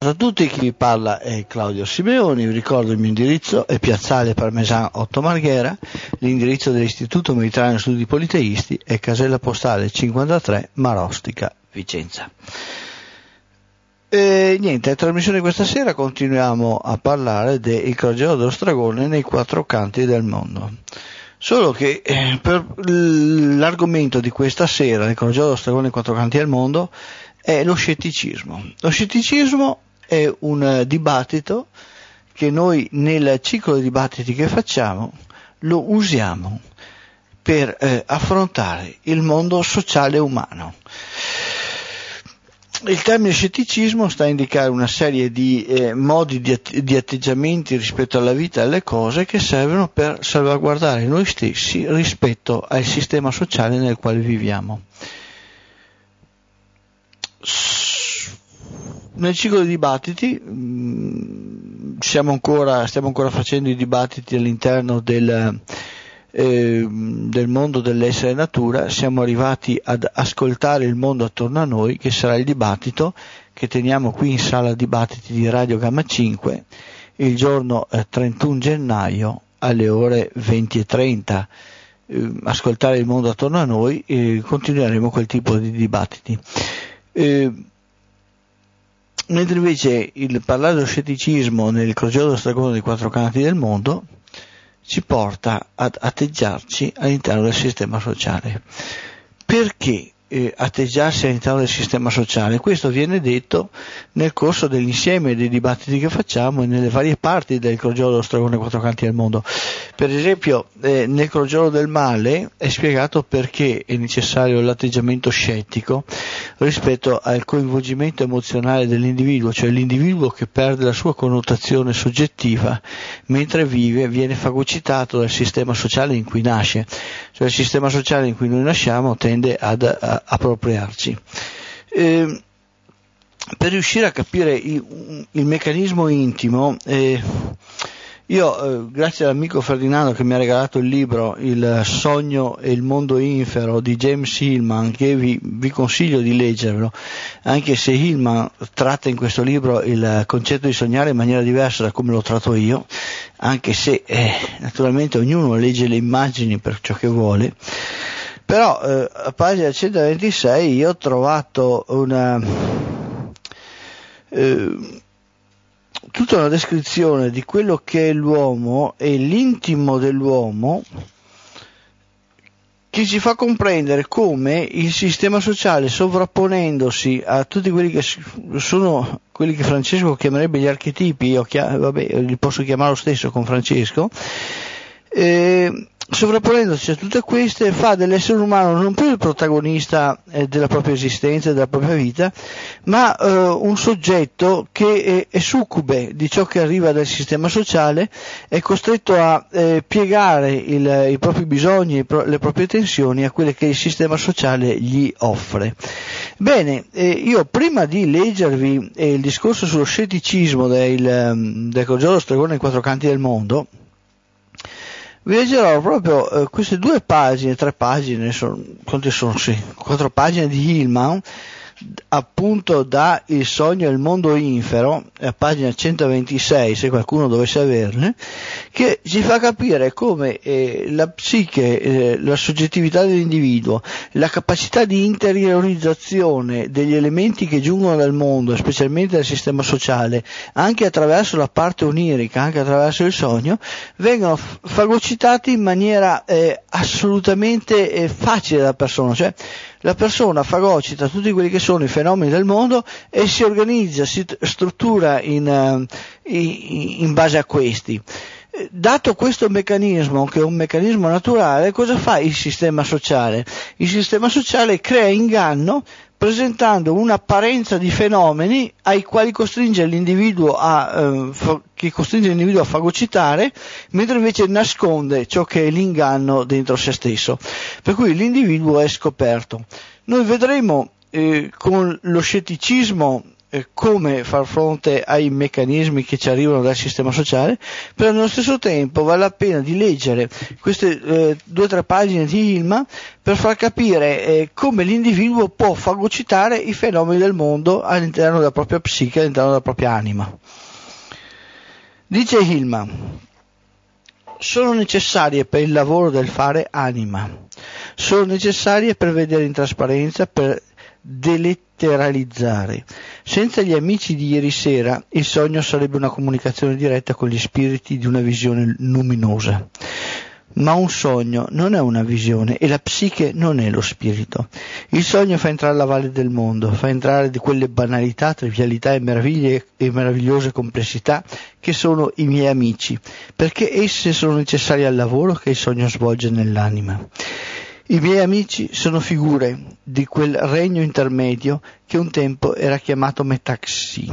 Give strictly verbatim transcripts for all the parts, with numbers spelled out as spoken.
Ciao a tutti, chi vi parla è Claudio Simeoni. Vi ricordo il mio indirizzo è Piazzale Parmesan otto Marghera, l'indirizzo dell'Istituto Mediterraneo Studi Politeisti è casella postale cinquantatré Marostica, Vicenza. E niente, la trasmissione di questa sera continuiamo a parlare del crociero dello Stragone nei quattro canti del mondo. Solo che eh, per l'argomento di questa sera, del crociero dello Stragone nei quattro canti del mondo, è lo scetticismo. Lo scetticismo è un dibattito che noi nel ciclo di dibattiti che facciamo lo usiamo per eh, affrontare il mondo sociale umano. Il termine scetticismo sta a indicare una serie di eh, modi di, att- di atteggiamenti rispetto alla vita e alle cose che servono per salvaguardare noi stessi rispetto al sistema sociale nel quale viviamo. Nel ciclo di dibattiti mh, siamo ancora, stiamo ancora facendo i dibattiti all'interno del, eh, del mondo dell'essere natura. Siamo arrivati ad ascoltare il mondo attorno a noi, che sarà il dibattito che teniamo qui in sala dibattiti di Radio Gamma cinque il giorno eh, trentuno gennaio alle ore venti e trenta. Eh, ascoltare il mondo attorno a noi e continueremo quel tipo di dibattiti. Eh, mentre invece il parlare dello scetticismo nel crociero dello Stragone dei quattro canti del mondo ci porta ad atteggiarci all'interno del sistema sociale. Perché eh, atteggiarsi all'interno del sistema sociale? Questo viene detto nel corso dell'insieme dei dibattiti che facciamo e nelle varie parti del crociero dello Stragone dei quattro canti del mondo. Per esempio eh, nel crociero del male è spiegato perché è necessario l'atteggiamento scettico rispetto al coinvolgimento emozionale dell'individuo, cioè l'individuo che perde la sua connotazione soggettiva mentre vive, viene fagocitato dal sistema sociale in cui nasce, cioè il sistema sociale in cui noi nasciamo tende ad a, appropriarci. Eh, per riuscire a capire il, il meccanismo intimo, eh, io eh, grazie all'amico Ferdinando che mi ha regalato il libro Il sogno e il mondo infero di James Hillman, che vi, vi consiglio di leggerlo, anche se Hillman tratta in questo libro il concetto di sognare in maniera diversa da come lo tratto io, anche se eh, naturalmente ognuno legge le immagini per ciò che vuole. Però eh, a pagina centoventisei io ho trovato una eh, tutta una descrizione di quello che è l'uomo e l'intimo dell'uomo, che ci fa comprendere come il sistema sociale, sovrapponendosi a tutti quelli che sono quelli che Francesco chiamerebbe gli archetipi, io chiam- vabbè, li posso chiamare lo stesso con Francesco, eh, sovrapponendosi a tutte queste fa dell'essere umano non più il protagonista eh, della propria esistenza e della propria vita, ma eh, un soggetto che è, è succube di ciò che arriva dal sistema sociale, è costretto a eh, piegare il, i propri bisogni, i pro, le proprie tensioni a quelle che il sistema sociale gli offre. Bene, eh, io prima di leggervi eh, il discorso sullo scetticismo del, del crociero dello Stragone nei quattro canti del mondo, vi leggerò proprio eh, queste due pagine, tre pagine, sono, quante sono? Sì, quattro pagine di Hillman, appunto da Il sogno e il mondo infero, a pagina centoventisei, se qualcuno dovesse averle, che ci fa capire come eh, la psiche, eh, la soggettività dell'individuo, la capacità di interiorizzazione degli elementi che giungono dal mondo, specialmente dal sistema sociale, anche attraverso la parte onirica, anche attraverso il sogno, vengono f- fagocitati in maniera eh, assolutamente eh, facile da persona, cioè la persona fagocita tutti quelli che sono i fenomeni del mondo e si organizza, si struttura in, uh, in, in base a questi. Dato questo meccanismo, che è un meccanismo naturale, cosa fa il sistema sociale? Il sistema sociale crea inganno presentando un'apparenza di fenomeni ai quali costringe l'individuo a, eh, fa, che costringe l'individuo a fagocitare, mentre invece nasconde ciò che è l'inganno dentro se stesso. Per cui l'individuo è scoperto. Noi vedremo eh, con lo scetticismo eh, come far fronte ai meccanismi che ci arrivano dal sistema sociale, però nello stesso tempo vale la pena di leggere queste eh, due o tre pagine di Hillman per far capire eh, come l'individuo può fagocitare i fenomeni del mondo all'interno della propria psiche, all'interno della propria anima. Dice Hillman: sono necessarie per il lavoro del fare anima, sono necessarie per vedere in trasparenza, per deletteralizzare. Senza gli amici di ieri sera il sogno sarebbe una comunicazione diretta con gli spiriti di una visione luminosa. Ma un sogno non è una visione e la psiche non è lo spirito. Il sogno fa entrare la valle del mondo, fa entrare di quelle banalità, trivialità e meraviglie e meravigliose complessità che sono i miei amici, perché esse sono necessarie al lavoro che il sogno svolge nell'anima. I miei amici sono figure di quel regno intermedio che un tempo era chiamato metaxi.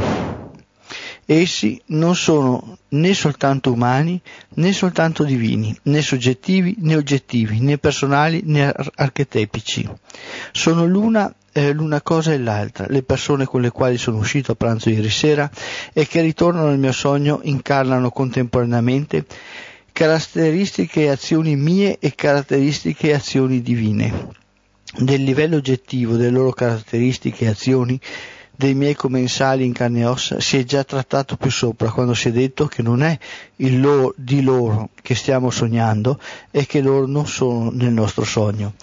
Essi non sono né soltanto umani, né soltanto divini, né soggettivi, né oggettivi, né personali, né ar- archetipici. Sono l'una, eh, l'una cosa e l'altra. Le persone con le quali sono uscito a pranzo ieri sera e che ritornano nel mio sogno incarnano contemporaneamente caratteristiche e azioni mie e caratteristiche e azioni divine. Del livello oggettivo delle loro caratteristiche e azioni dei miei commensali in carne e ossa si è già trattato più sopra, quando si è detto che non è il loro, di loro che stiamo sognando e che loro non sono nel nostro sogno.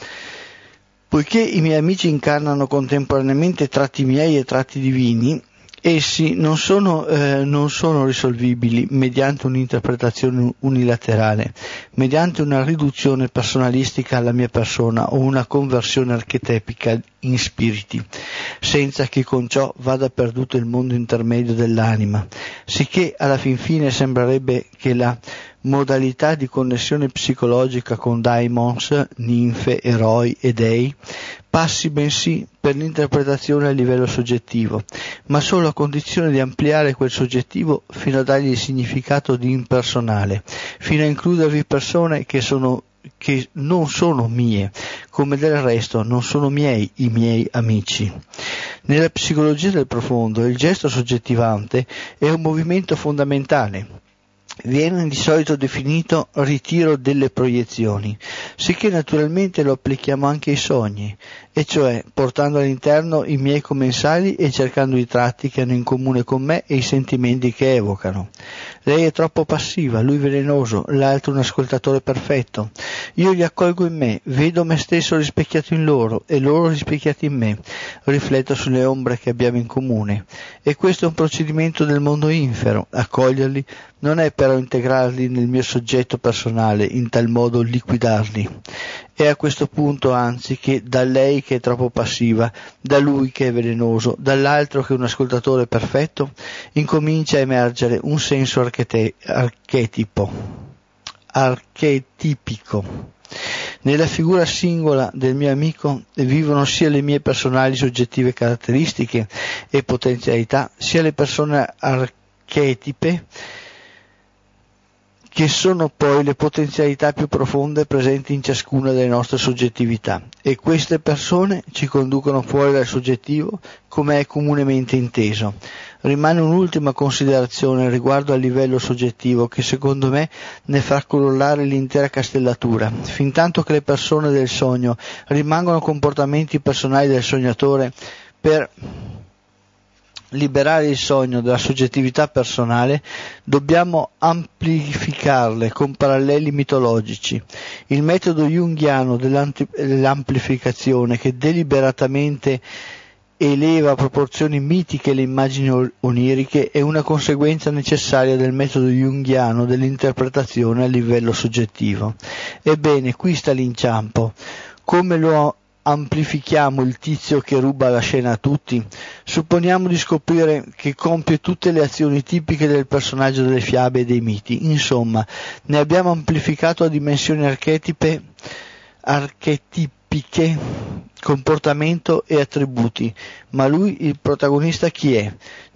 Poiché i miei amici incarnano contemporaneamente tratti miei e tratti divini, essi non sono, eh, non sono risolvibili mediante un'interpretazione unilaterale, mediante una riduzione personalistica alla mia persona o una conversione archetipica in spiriti, senza che con ciò vada perduto il mondo intermedio dell'anima, sicché alla fin fine sembrerebbe che la modalità di connessione psicologica con daimons, ninfe, eroi e dei passi bensì per l'interpretazione a livello soggettivo, ma solo a condizione di ampliare quel soggettivo fino a dargli il significato di impersonale, fino a includervi persone che sono che non sono mie, come del resto non sono miei i miei amici. Nella psicologia del profondo il gesto soggettivante è un movimento fondamentale. Viene di solito definito ritiro delle proiezioni, sicché naturalmente lo applichiamo anche ai sogni, e cioè portando all'interno i miei commensali e cercando i tratti che hanno in comune con me e i sentimenti che evocano. Lei è troppo passiva, lui velenoso, l'altro un ascoltatore perfetto. Io li accolgo in me, vedo me stesso rispecchiato in loro e loro rispecchiati in me, rifletto sulle ombre che abbiamo in comune. E questo è un procedimento del mondo infero, accoglierli non è però integrarli nel mio soggetto personale, in tal modo liquidarli. È a questo punto anzi che da lei che è troppo passiva, da lui che è velenoso, dall'altro che è un ascoltatore perfetto, incomincia a emergere un senso archete- archetipo, archetipico. Nella figura singola del mio amico vivono sia le mie personali soggettive caratteristiche e potenzialità, sia le persone archetipe, che sono poi le potenzialità più profonde presenti in ciascuna delle nostre soggettività, e queste persone ci conducono fuori dal soggettivo come è comunemente inteso. Rimane un'ultima considerazione riguardo al livello soggettivo che secondo me ne fa crollare l'intera castellatura. Fintanto che le persone del sogno rimangono comportamenti personali del sognatore, per liberare il sogno dalla soggettività personale dobbiamo amplificarle con paralleli mitologici. Il metodo junghiano dell'amplificazione, che deliberatamente eleva a proporzioni mitiche le immagini oniriche, è una conseguenza necessaria del metodo junghiano dell'interpretazione a livello soggettivo. Ebbene, qui sta l'inciampo. Come lo amplifichiamo il tizio che ruba la scena a tutti? Supponiamo di scoprire che compie tutte le azioni tipiche del personaggio delle fiabe e dei miti. Insomma, ne abbiamo amplificato a dimensioni archetipe, archetipiche, comportamento e attributi. Ma lui, il protagonista, chi è?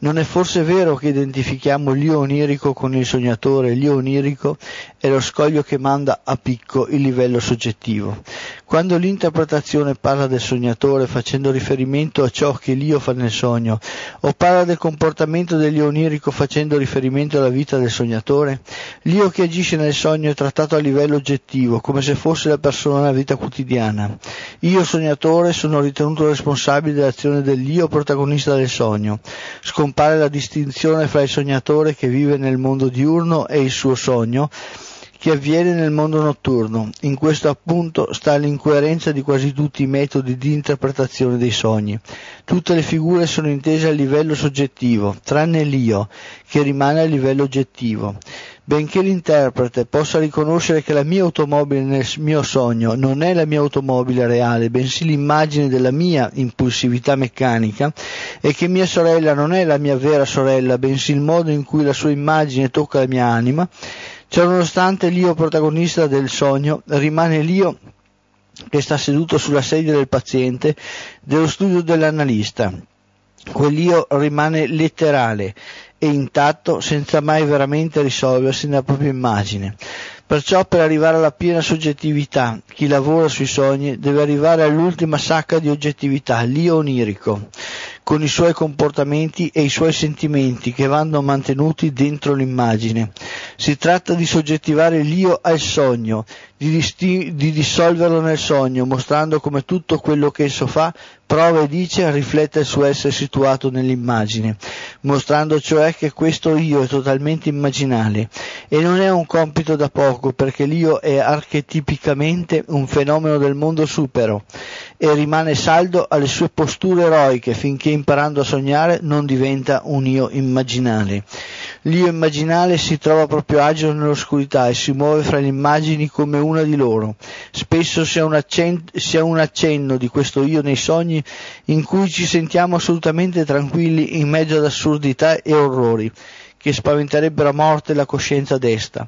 Non è forse vero che identifichiamo l'io onirico con il sognatore? L'io onirico è lo scoglio che manda a picco il livello soggettivo. Quando l'interpretazione parla del sognatore facendo riferimento a ciò che l'io fa nel sogno, o parla del comportamento dell'io onirico facendo riferimento alla vita del sognatore, l'io che agisce nel sogno è trattato a livello oggettivo, come se fosse la persona nella vita quotidiana. Io sognatore sono ritenuto responsabile dell'azione dell'io protagonista del sogno. Scompare la distinzione fra il sognatore che vive nel mondo diurno e il suo sogno, che avviene nel mondo notturno. In questo appunto sta l'incoerenza di quasi tutti i metodi di interpretazione dei sogni. Tutte le figure sono intese a livello soggettivo, tranne l'io, che rimane a livello oggettivo. Benché l'interprete possa riconoscere che la mia automobile nel mio sogno non è la mia automobile reale, bensì l'immagine della mia impulsività meccanica, e che mia sorella non è la mia vera sorella, bensì il modo in cui la sua immagine tocca la mia anima, ciononostante l'io protagonista del sogno rimane l'io che sta seduto sulla sedia del paziente dello studio dell'analista. Quell'io rimane letterale e intatto senza mai veramente risolversi nella propria immagine. Perciò per arrivare alla piena soggettività, chi lavora sui sogni deve arrivare all'ultima sacca di oggettività, l'io onirico, con i suoi comportamenti e i suoi sentimenti che vanno mantenuti dentro l'immagine. Si tratta di soggettivare l'io al sogno, di, disti- di dissolverlo nel sogno, mostrando come tutto quello che esso fa, prova e dice riflette il suo essere situato nell'immagine, mostrando cioè che questo io è totalmente immaginale, e non è un compito da poco, perché l'io è archetipicamente un fenomeno del mondo supero, e rimane saldo alle sue posture eroiche finché imparando a sognare non diventa un io immaginale. L'io immaginale si trova proprio agile nell'oscurità e si muove fra le immagini come una di loro. Spesso si ha un accenno, si ha un accenno di questo io nei sogni in cui ci sentiamo assolutamente tranquilli in mezzo ad assurdità e orrori che spaventerebbero a morte la coscienza desta.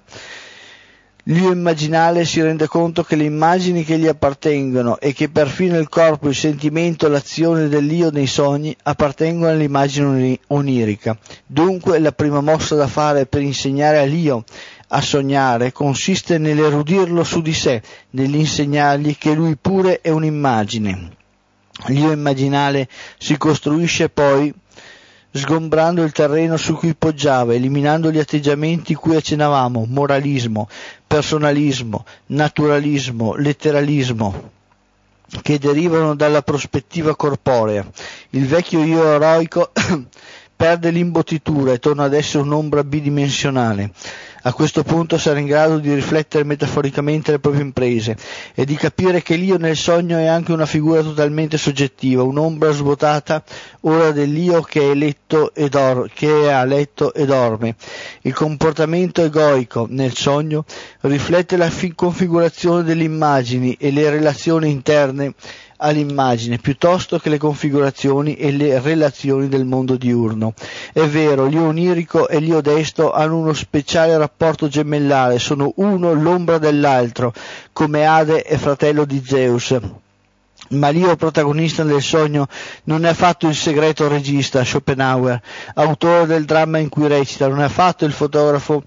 L'io immaginale si rende conto che le immagini che gli appartengono e che perfino il corpo, il sentimento, l'azione dell'io nei sogni appartengono all'immagine onirica. Dunque la prima mossa da fare per insegnare all'io a sognare consiste nell'erudirlo su di sé, nell'insegnargli che lui pure è un'immagine. L'io immaginale si costruisce poi sgombrando il terreno su cui poggiava, eliminando gli atteggiamenti cui accennavamo, moralismo, personalismo, naturalismo, letteralismo, che derivano dalla prospettiva corporea. Il vecchio io eroico perde l'imbottitura e torna ad essere un'ombra bidimensionale. A questo punto sarà in grado di riflettere metaforicamente le proprie imprese e di capire che l'io nel sogno è anche una figura totalmente soggettiva, un'ombra svuotata ora dell'io che è letto e dor- che è a letto e dorme. Il comportamento egoico nel sogno riflette la fi- configurazione delle immagini e le relazioni interne all'immagine, piuttosto che le configurazioni e le relazioni del mondo diurno. È vero, l'io onirico e l'io desto hanno uno speciale rapporto gemellare, sono uno l'ombra dell'altro, come Ade è fratello di Zeus. Ma l'io protagonista del sogno non è affatto il segreto regista, Schopenhauer, autore del dramma in cui recita, non è affatto il fotografo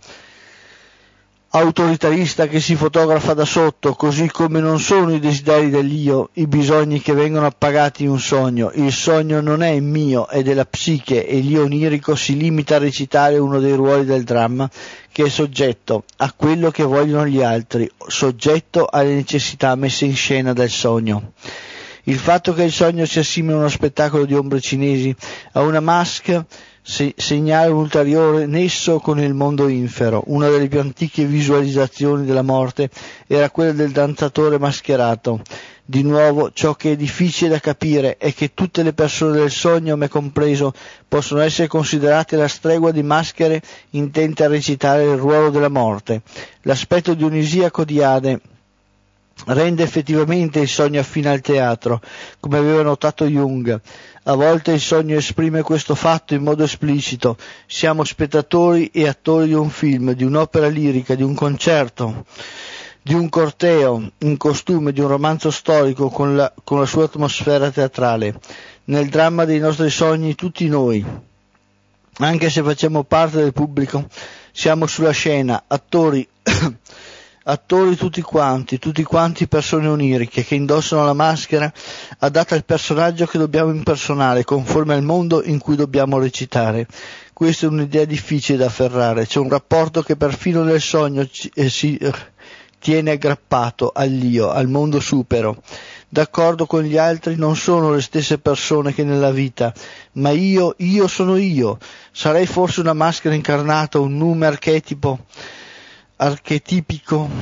autoritarista che si fotografa da sotto, così come non sono i desideri dell'io, i bisogni che vengono appagati in un sogno. Il sogno non è mio, è della psiche, e l'io onirico si limita a recitare uno dei ruoli del dramma, che è soggetto a quello che vogliono gli altri, soggetto alle necessità messe in scena dal sogno. Il fatto che il sogno sia simile a uno spettacolo di ombre cinesi, a una maschera, Se, segnale un ulteriore nesso con il mondo infero. Una delle più antiche visualizzazioni della morte era quella del danzatore mascherato. Di nuovo, ciò che è difficile da capire è che tutte le persone del sogno, me compreso, possono essere considerate la stregua di maschere intente a recitare il ruolo della morte. L'aspetto dionisiaco di Ade rende effettivamente il sogno affine al teatro, come aveva notato Jung. A volte il sogno esprime questo fatto in modo esplicito. Siamo spettatori e attori di un film, di un'opera lirica, di un concerto, di un corteo in costume, di un romanzo storico con la, con la sua atmosfera teatrale. Nel dramma dei nostri sogni tutti noi anche se facciamo parte del pubblico, siamo sulla scena, attori, attori tutti quanti, tutti quanti persone oniriche che indossano la maschera adatta al personaggio che dobbiamo impersonare, conforme al mondo in cui dobbiamo recitare. Questa è un'idea difficile da afferrare, c'è un rapporto che perfino nel sogno ci, eh, si eh, tiene aggrappato all'io, al mondo supero. D'accordo con gli altri non sono le stesse persone che nella vita, ma io, io sono io. Sarei forse una maschera incarnata, un nume archetipo, archetipico,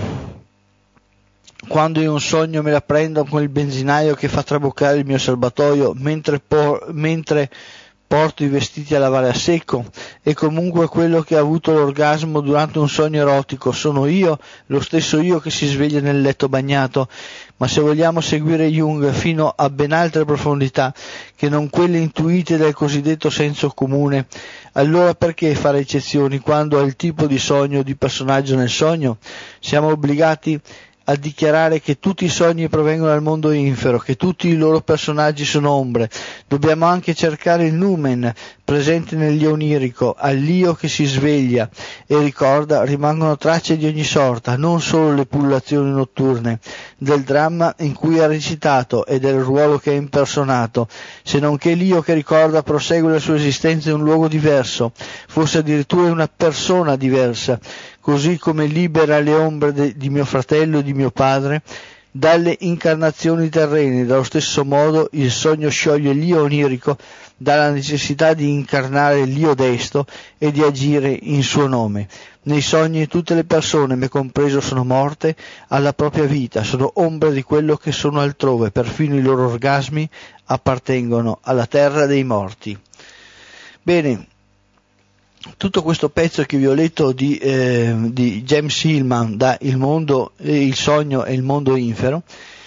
quando in un sogno me la prendo con il benzinaio che fa traboccare il mio serbatoio mentre, por- mentre porto i vestiti a lavare a secco, e comunque quello che ha avuto l'orgasmo durante un sogno erotico sono io, lo stesso io che si sveglia nel letto bagnato. Ma se vogliamo seguire Jung fino a ben altre profondità che non quelle intuite dal cosiddetto senso comune, allora perché fare eccezioni quando al tipo di sogno, di personaggio nel sogno? Siamo obbligati a dichiarare che tutti i sogni provengono dal mondo infero, che tutti i loro personaggi sono ombre. Dobbiamo anche cercare il numen presente nell'io onirico, all'io che si sveglia e ricorda. Rimangono tracce di ogni sorta, non solo le pullulazioni notturne, del dramma in cui ha recitato e del ruolo che ha impersonato, se non che l'io che ricorda prosegue la sua esistenza in un luogo diverso, forse addirittura in una persona diversa, così come libera le ombre de, di mio fratello e di mio padre dalle incarnazioni terrene. Dallo stesso modo il sogno scioglie l'io onirico dalla necessità di incarnare l'io desto e di agire in suo nome. Nei sogni tutte le persone, me compreso, sono morte alla propria vita, sono ombre di quello che sono altrove, perfino i loro orgasmi appartengono alla terra dei morti. Bene, tutto questo pezzo che vi ho letto di, eh, di James Hillman da Il mondo, eh, il sogno e il mondo infero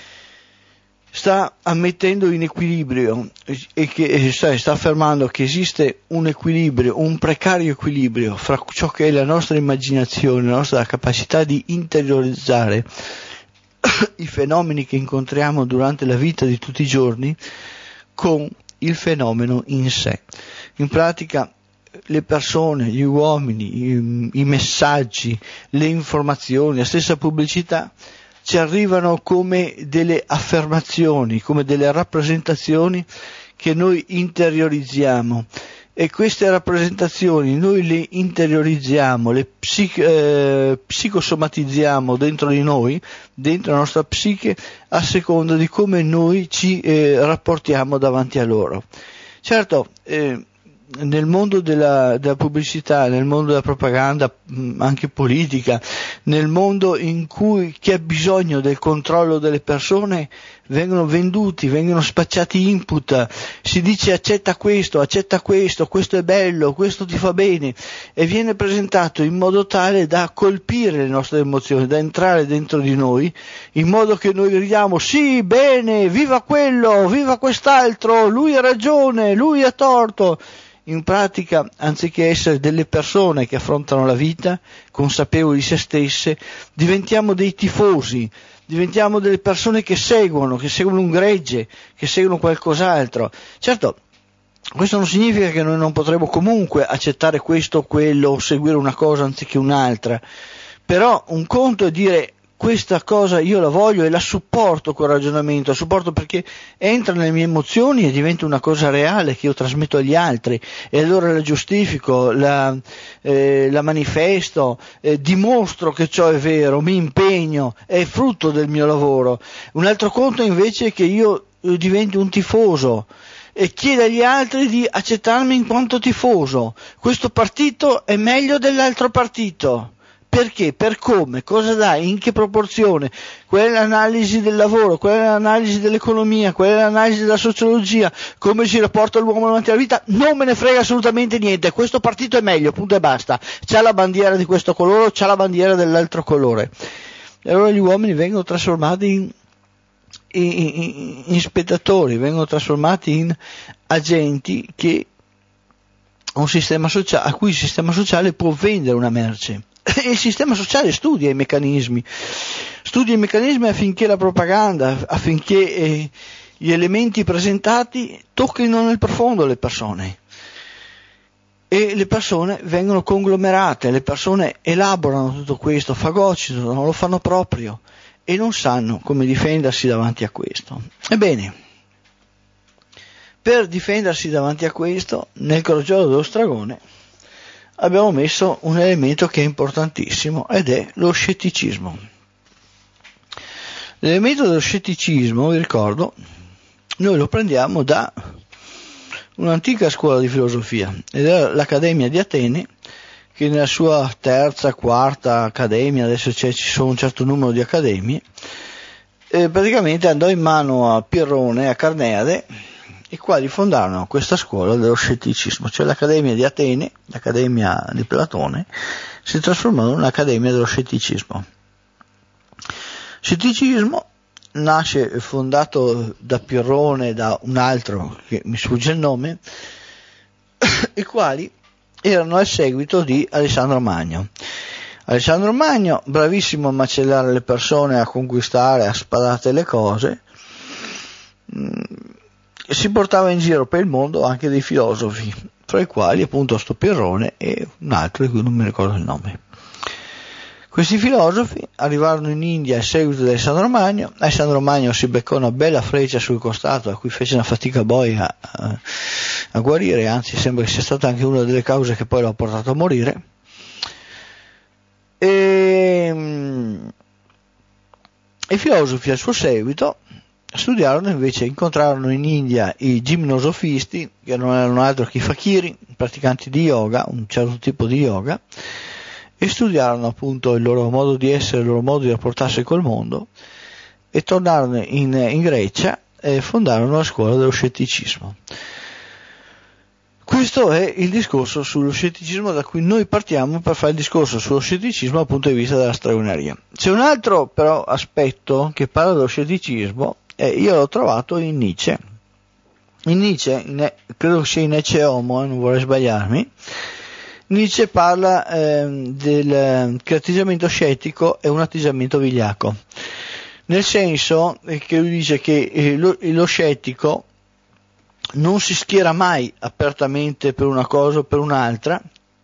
sta ammettendo in equilibrio e che sta, sta affermando che esiste un equilibrio, un precario equilibrio fra ciò che è la nostra immaginazione, la nostra capacità di interiorizzare i fenomeni che incontriamo durante la vita di tutti i giorni con il fenomeno in sé. In pratica le persone, gli uomini, i, i messaggi, le informazioni, la stessa pubblicità ci arrivano come delle affermazioni, come delle rappresentazioni che noi interiorizziamo, e queste rappresentazioni noi le interiorizziamo, le psic- eh, psicosomatizziamo dentro di noi, dentro la nostra psiche, a seconda di come noi ci eh, rapportiamo davanti a loro. Certo, eh, nel mondo della, della pubblicità, nel mondo della propaganda, anche politica, nel mondo in cui chi ha bisogno del controllo delle persone vengono venduti, vengono spacciati input, si dice accetta questo, accetta questo, questo è bello, questo ti fa bene, e viene presentato in modo tale da colpire le nostre emozioni, da entrare dentro di noi, in modo che noi gridiamo sì, bene, viva quello, viva quest'altro, lui ha ragione, lui ha torto. In pratica, anziché essere delle persone che affrontano la vita, consapevoli di se stesse, diventiamo dei tifosi, diventiamo delle persone che seguono, che seguono un gregge, che seguono qualcos'altro. Certo, questo non significa che noi non potremo comunque accettare questo o quello, o seguire una cosa anziché un'altra, però un conto è dire questa cosa io la voglio e la supporto col ragionamento, la supporto perché entra nelle mie emozioni e diventa una cosa reale che io trasmetto agli altri, e allora la giustifico, la, eh, la manifesto, eh, dimostro che ciò è vero, mi impegno, è frutto del mio lavoro. Un altro conto invece è che io eh, diventi un tifoso e chiede agli altri di accettarmi in quanto tifoso. Questo partito è meglio dell'altro partito. Perché? Per come? Cosa dai? In che proporzione? Qual è l'analisi del lavoro? Qual è l'analisi dell'economia? Qual è l'analisi della sociologia? Come si rapporta l'uomo davanti alla vita? Non me ne frega assolutamente niente. Questo partito è meglio, punto e basta. C'ha la bandiera di questo colore, c'ha la bandiera dell'altro colore. E allora gli uomini vengono trasformati in, in, in, in spettatori, vengono trasformati in agenti che un sistema sociale, a cui il sistema sociale può vendere una merce. Il sistema sociale studia i meccanismi, studia i meccanismi affinché la propaganda, affinché eh, gli elementi presentati tocchino nel profondo le persone. e le persone vengono conglomerate, le persone elaborano tutto questo, fagocitano, lo fanno proprio e non sanno come difendersi davanti a questo. Ebbene, per difendersi davanti a questo, nel crogiolo dello stregone abbiamo messo un elemento che è importantissimo ed è lo scetticismo. L'elemento dello scetticismo, vi ricordo, noi lo prendiamo da un'antica scuola di filosofia ed è l'Accademia di Atene, che nella sua terza, quarta accademia, adesso c'è, ci sono un certo numero di accademie, eh, praticamente andò in mano a Pirrone e a Carneade, i quali fondarono questa scuola dello scetticismo, cioè l'Accademia di Atene, l'Accademia di Platone, si trasformò in un'Accademia dello scetticismo. Scetticismo nasce fondato da Pirrone e da un altro che mi sfugge il nome, i quali erano al seguito di Alessandro Magno. Alessandro Magno, bravissimo a macellare le persone, a conquistare, a sparate le cose, si portava in giro per il mondo anche dei filosofi, fra i quali appunto sto Pirrone e un altro di cui non mi ricordo il nome. Questi filosofi arrivarono in India a seguito di Alessandro Magno. Alessandro Magno si beccò una bella freccia sul costato, a cui fece una fatica boia a, a guarire, anzi sembra che sia stata anche una delle cause che poi l'ha portato a morire. E i filosofi al suo seguito studiarono invece, incontrarono in India i gimnosofisti, che non erano altro che i fakiri, praticanti di yoga, un certo tipo di yoga, e studiarono appunto il loro modo di essere, il loro modo di rapportarsi col mondo, e tornarono in, in Grecia e fondarono la scuola dello scetticismo. Questo è il discorso sullo scetticismo da cui noi partiamo per fare il discorso sullo scetticismo dal punto di vista della stregoneria. C'è un altro però aspetto che parla dello scetticismo, e io l'ho trovato in Nietzsche. In Nietzsche, in, credo sia in Ecce Homo, eh, non vorrei sbagliarmi, Nietzsche parla eh, del, che l'atteggiamento scettico è un atteggiamento vigliacco, nel senso che lui dice che eh, lo, lo scettico non si schiera mai apertamente per una cosa o per un'altra,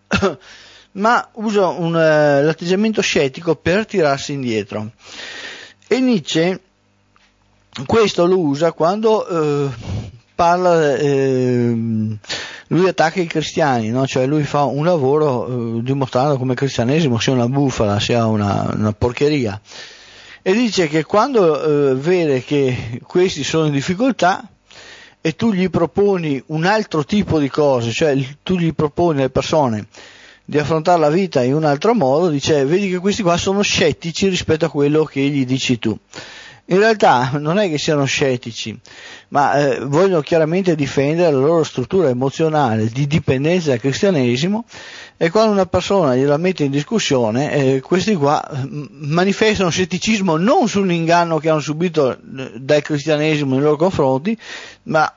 ma usa un, uh, l'atteggiamento scettico per tirarsi indietro. E Nietzsche questo lo usa quando uh, parla, uh, lui attacca i cristiani, no? Cioè lui fa un lavoro uh, dimostrando come il cristianesimo sia una bufala, sia una, una porcheria, e dice che quando uh, vede che questi sono in difficoltà e tu gli proponi un altro tipo di cose, cioè tu gli proponi alle persone di affrontare la vita in un altro modo, dice vedi che questi qua sono scettici rispetto a quello che gli dici tu. In realtà non è che siano scettici, ma eh, vogliono chiaramente difendere la loro struttura emozionale di dipendenza dal cristianesimo, e quando una persona gliela mette in discussione, eh, questi qua manifestano scetticismo non sull'inganno che hanno subito dal cristianesimo nei loro confronti, ma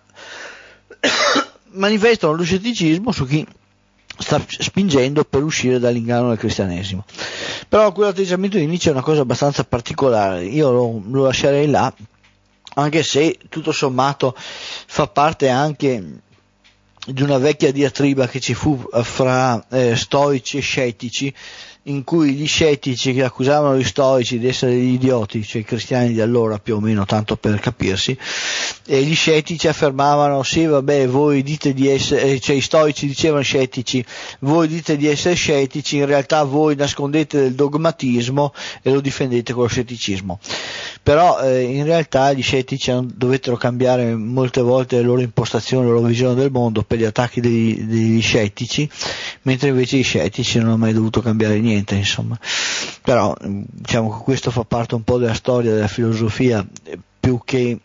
manifestano lo scetticismo su chi sta spingendo per uscire dall'inganno del cristianesimo. Però quell'atteggiamento di Nietzsche è una cosa abbastanza particolare, io lo, lo lascerei là, anche se tutto sommato fa parte anche di una vecchia diatriba che ci fu fra eh, stoici e scettici, in cui gli scettici che accusavano gli stoici di essere degli idioti, cioè i cristiani di allora più o meno, tanto per capirsi, e gli scettici affermavano sì vabbè voi dite di essere, cioè i stoici dicevano scettici, voi dite di essere scettici, in realtà voi nascondete del dogmatismo e lo difendete con lo scetticismo. Però eh, in realtà gli scettici dovettero cambiare molte volte le loro impostazioni, la loro visione del mondo per gli attacchi degli, degli scettici, mentre invece gli scettici non hanno mai dovuto cambiare niente, insomma. Però diciamo che questo fa parte un po' della storia della filosofia, più che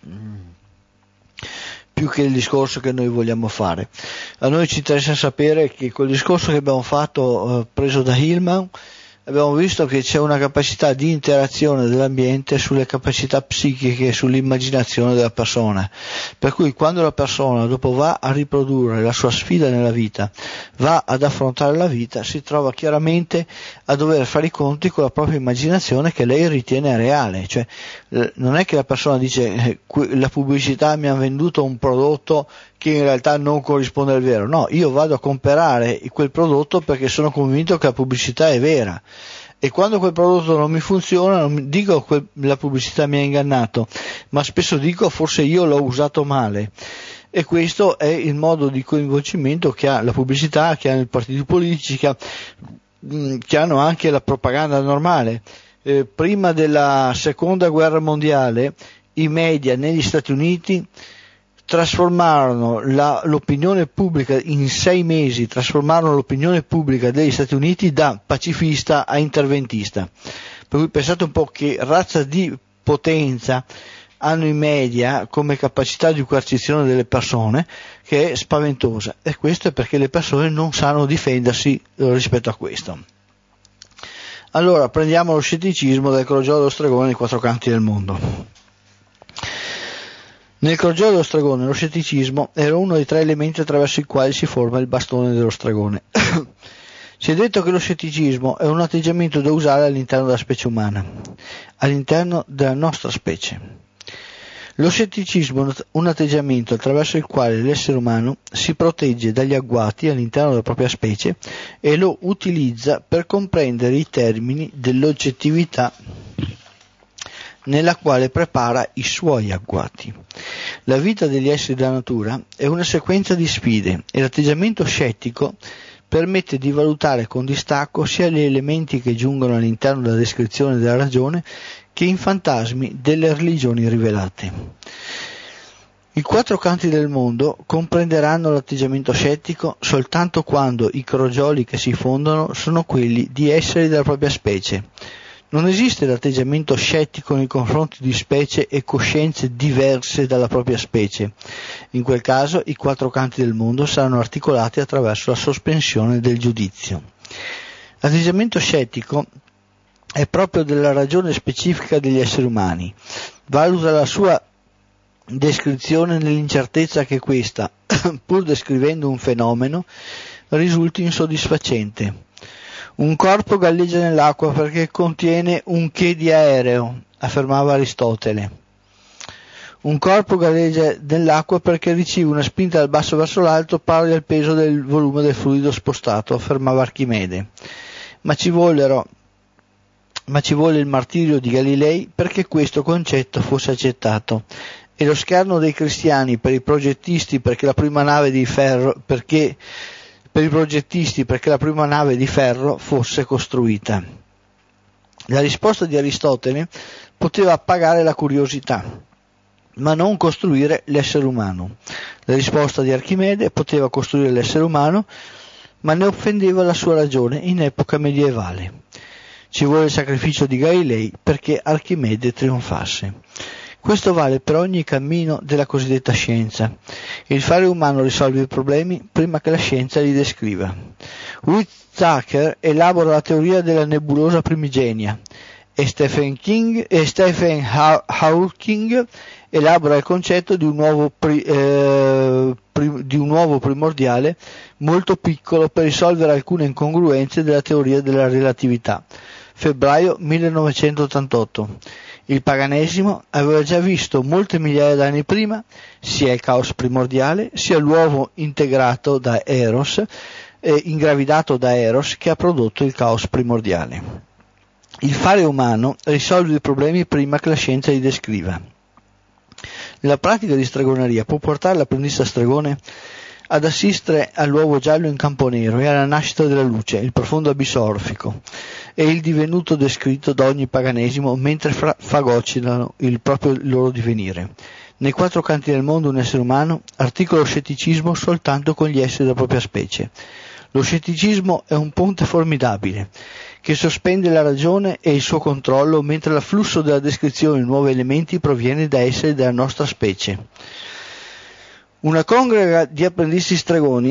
più che il discorso che noi vogliamo fare. A noi ci interessa sapere che quel discorso che abbiamo fatto eh, preso da Hillman abbiamo visto che c'è una capacità di interazione dell'ambiente sulle capacità psichiche e sull'immaginazione della persona, per cui quando la persona dopo va a riprodurre la sua sfida nella vita, va ad affrontare la vita, si trova chiaramente a dover fare i conti con la propria immaginazione che lei ritiene reale. Cioè non è che la persona dice eh, la pubblicità mi ha venduto un prodotto che in realtà non corrisponde al vero. No, io vado a comprare quel prodotto perché sono convinto che la pubblicità è vera, e quando quel prodotto non mi funziona non dico che la pubblicità mi ha ingannato, ma spesso dico forse io l'ho usato male. E questo è il modo di coinvolgimento che ha la pubblicità, che hanno i partiti politici, che, ha, che hanno anche la propaganda normale. Eh, prima della seconda guerra mondiale i media negli Stati Uniti trasformarono la, l'opinione pubblica in sei mesi, trasformarono l'opinione pubblica degli Stati Uniti da pacifista a interventista. Per cui pensate un po' che razza di potenza hanno i media come capacità di coercizione delle persone, che è spaventosa, e questo è perché le persone non sanno difendersi rispetto a questo. Allora prendiamo lo scetticismo del crogiolo dello stregone nei quattro canti del mondo. Nel crogiolo dello stregone lo scetticismo era uno dei tre elementi attraverso i quali si forma il bastone dello stregone. Si è detto che lo scetticismo è un atteggiamento da usare all'interno della specie umana, all'interno della nostra specie. Lo scetticismo è un atteggiamento attraverso il quale l'essere umano si protegge dagli agguati all'interno della propria specie e lo utilizza per comprendere i termini dell'oggettività nella quale prepara i suoi agguati. La vita degli esseri della natura è una sequenza di sfide e l'atteggiamento scettico permette di valutare con distacco sia gli elementi che giungono all'interno della descrizione della ragione che i fantasmi delle religioni rivelate. I quattro canti del mondo comprenderanno l'atteggiamento scettico soltanto quando i crogioli che si fondono sono quelli di esseri della propria specie. Non esiste l'atteggiamento scettico nei confronti di specie e coscienze diverse dalla propria specie. In quel caso i quattro canti del mondo saranno articolati attraverso la sospensione del giudizio. L'atteggiamento scettico è proprio della ragione specifica degli esseri umani. Valuta la sua descrizione nell'incertezza che questa, pur descrivendo un fenomeno, risulti insoddisfacente. Un corpo galleggia nell'acqua perché contiene un che di aereo, affermava Aristotele. Un corpo galleggia nell'acqua perché riceve una spinta dal basso verso l'alto pari al peso del volume del fluido spostato, affermava Archimede. Ma ci vollero, ma ci volle il martirio di Galilei perché questo concetto fosse accettato. E lo scherno dei cristiani per i progettisti perché la prima nave di ferro, perché per i progettisti perché la prima nave di ferro fosse costruita. La risposta di Aristotele poteva appagare la curiosità, ma non costruire l'essere umano. La risposta di Archimede poteva costruire l'essere umano, ma ne offendeva la sua ragione in epoca medievale. Ci vuole il sacrificio di Galilei perché Archimede trionfasse. Questo vale per ogni cammino della cosiddetta scienza. Il fare umano risolve i problemi prima che la scienza li descriva. Whitaker elabora la teoria della nebulosa primigenia e Stephen King e Stephen Hawking elabora il concetto di un nuovo pri, eh, pri, di un nuovo primordiale molto piccolo per risolvere alcune incongruenze della teoria della relatività. Febbraio millenovecentottantotto. Il paganesimo aveva già visto molte migliaia d'anni prima sia il caos primordiale, sia l'uovo integrato da Eros, eh, ingravidato da Eros, che ha prodotto il caos primordiale. Il fare umano risolve i problemi prima che la scienza li descriva. La pratica di stregoneria può portare l'apprendista stregone ad assistere all'uovo giallo in campo nero e alla nascita della luce, il profondo abisso orfico e il divenuto descritto da ogni paganesimo mentre fra- fagocinano il proprio il loro divenire. Nei quattro canti del mondo un essere umano articola lo scetticismo soltanto con gli esseri della propria specie. Lo scetticismo è un ponte formidabile che sospende la ragione e il suo controllo mentre l'afflusso della descrizione di nuovi elementi proviene da esseri della nostra specie. Una congrega di apprendisti stregoni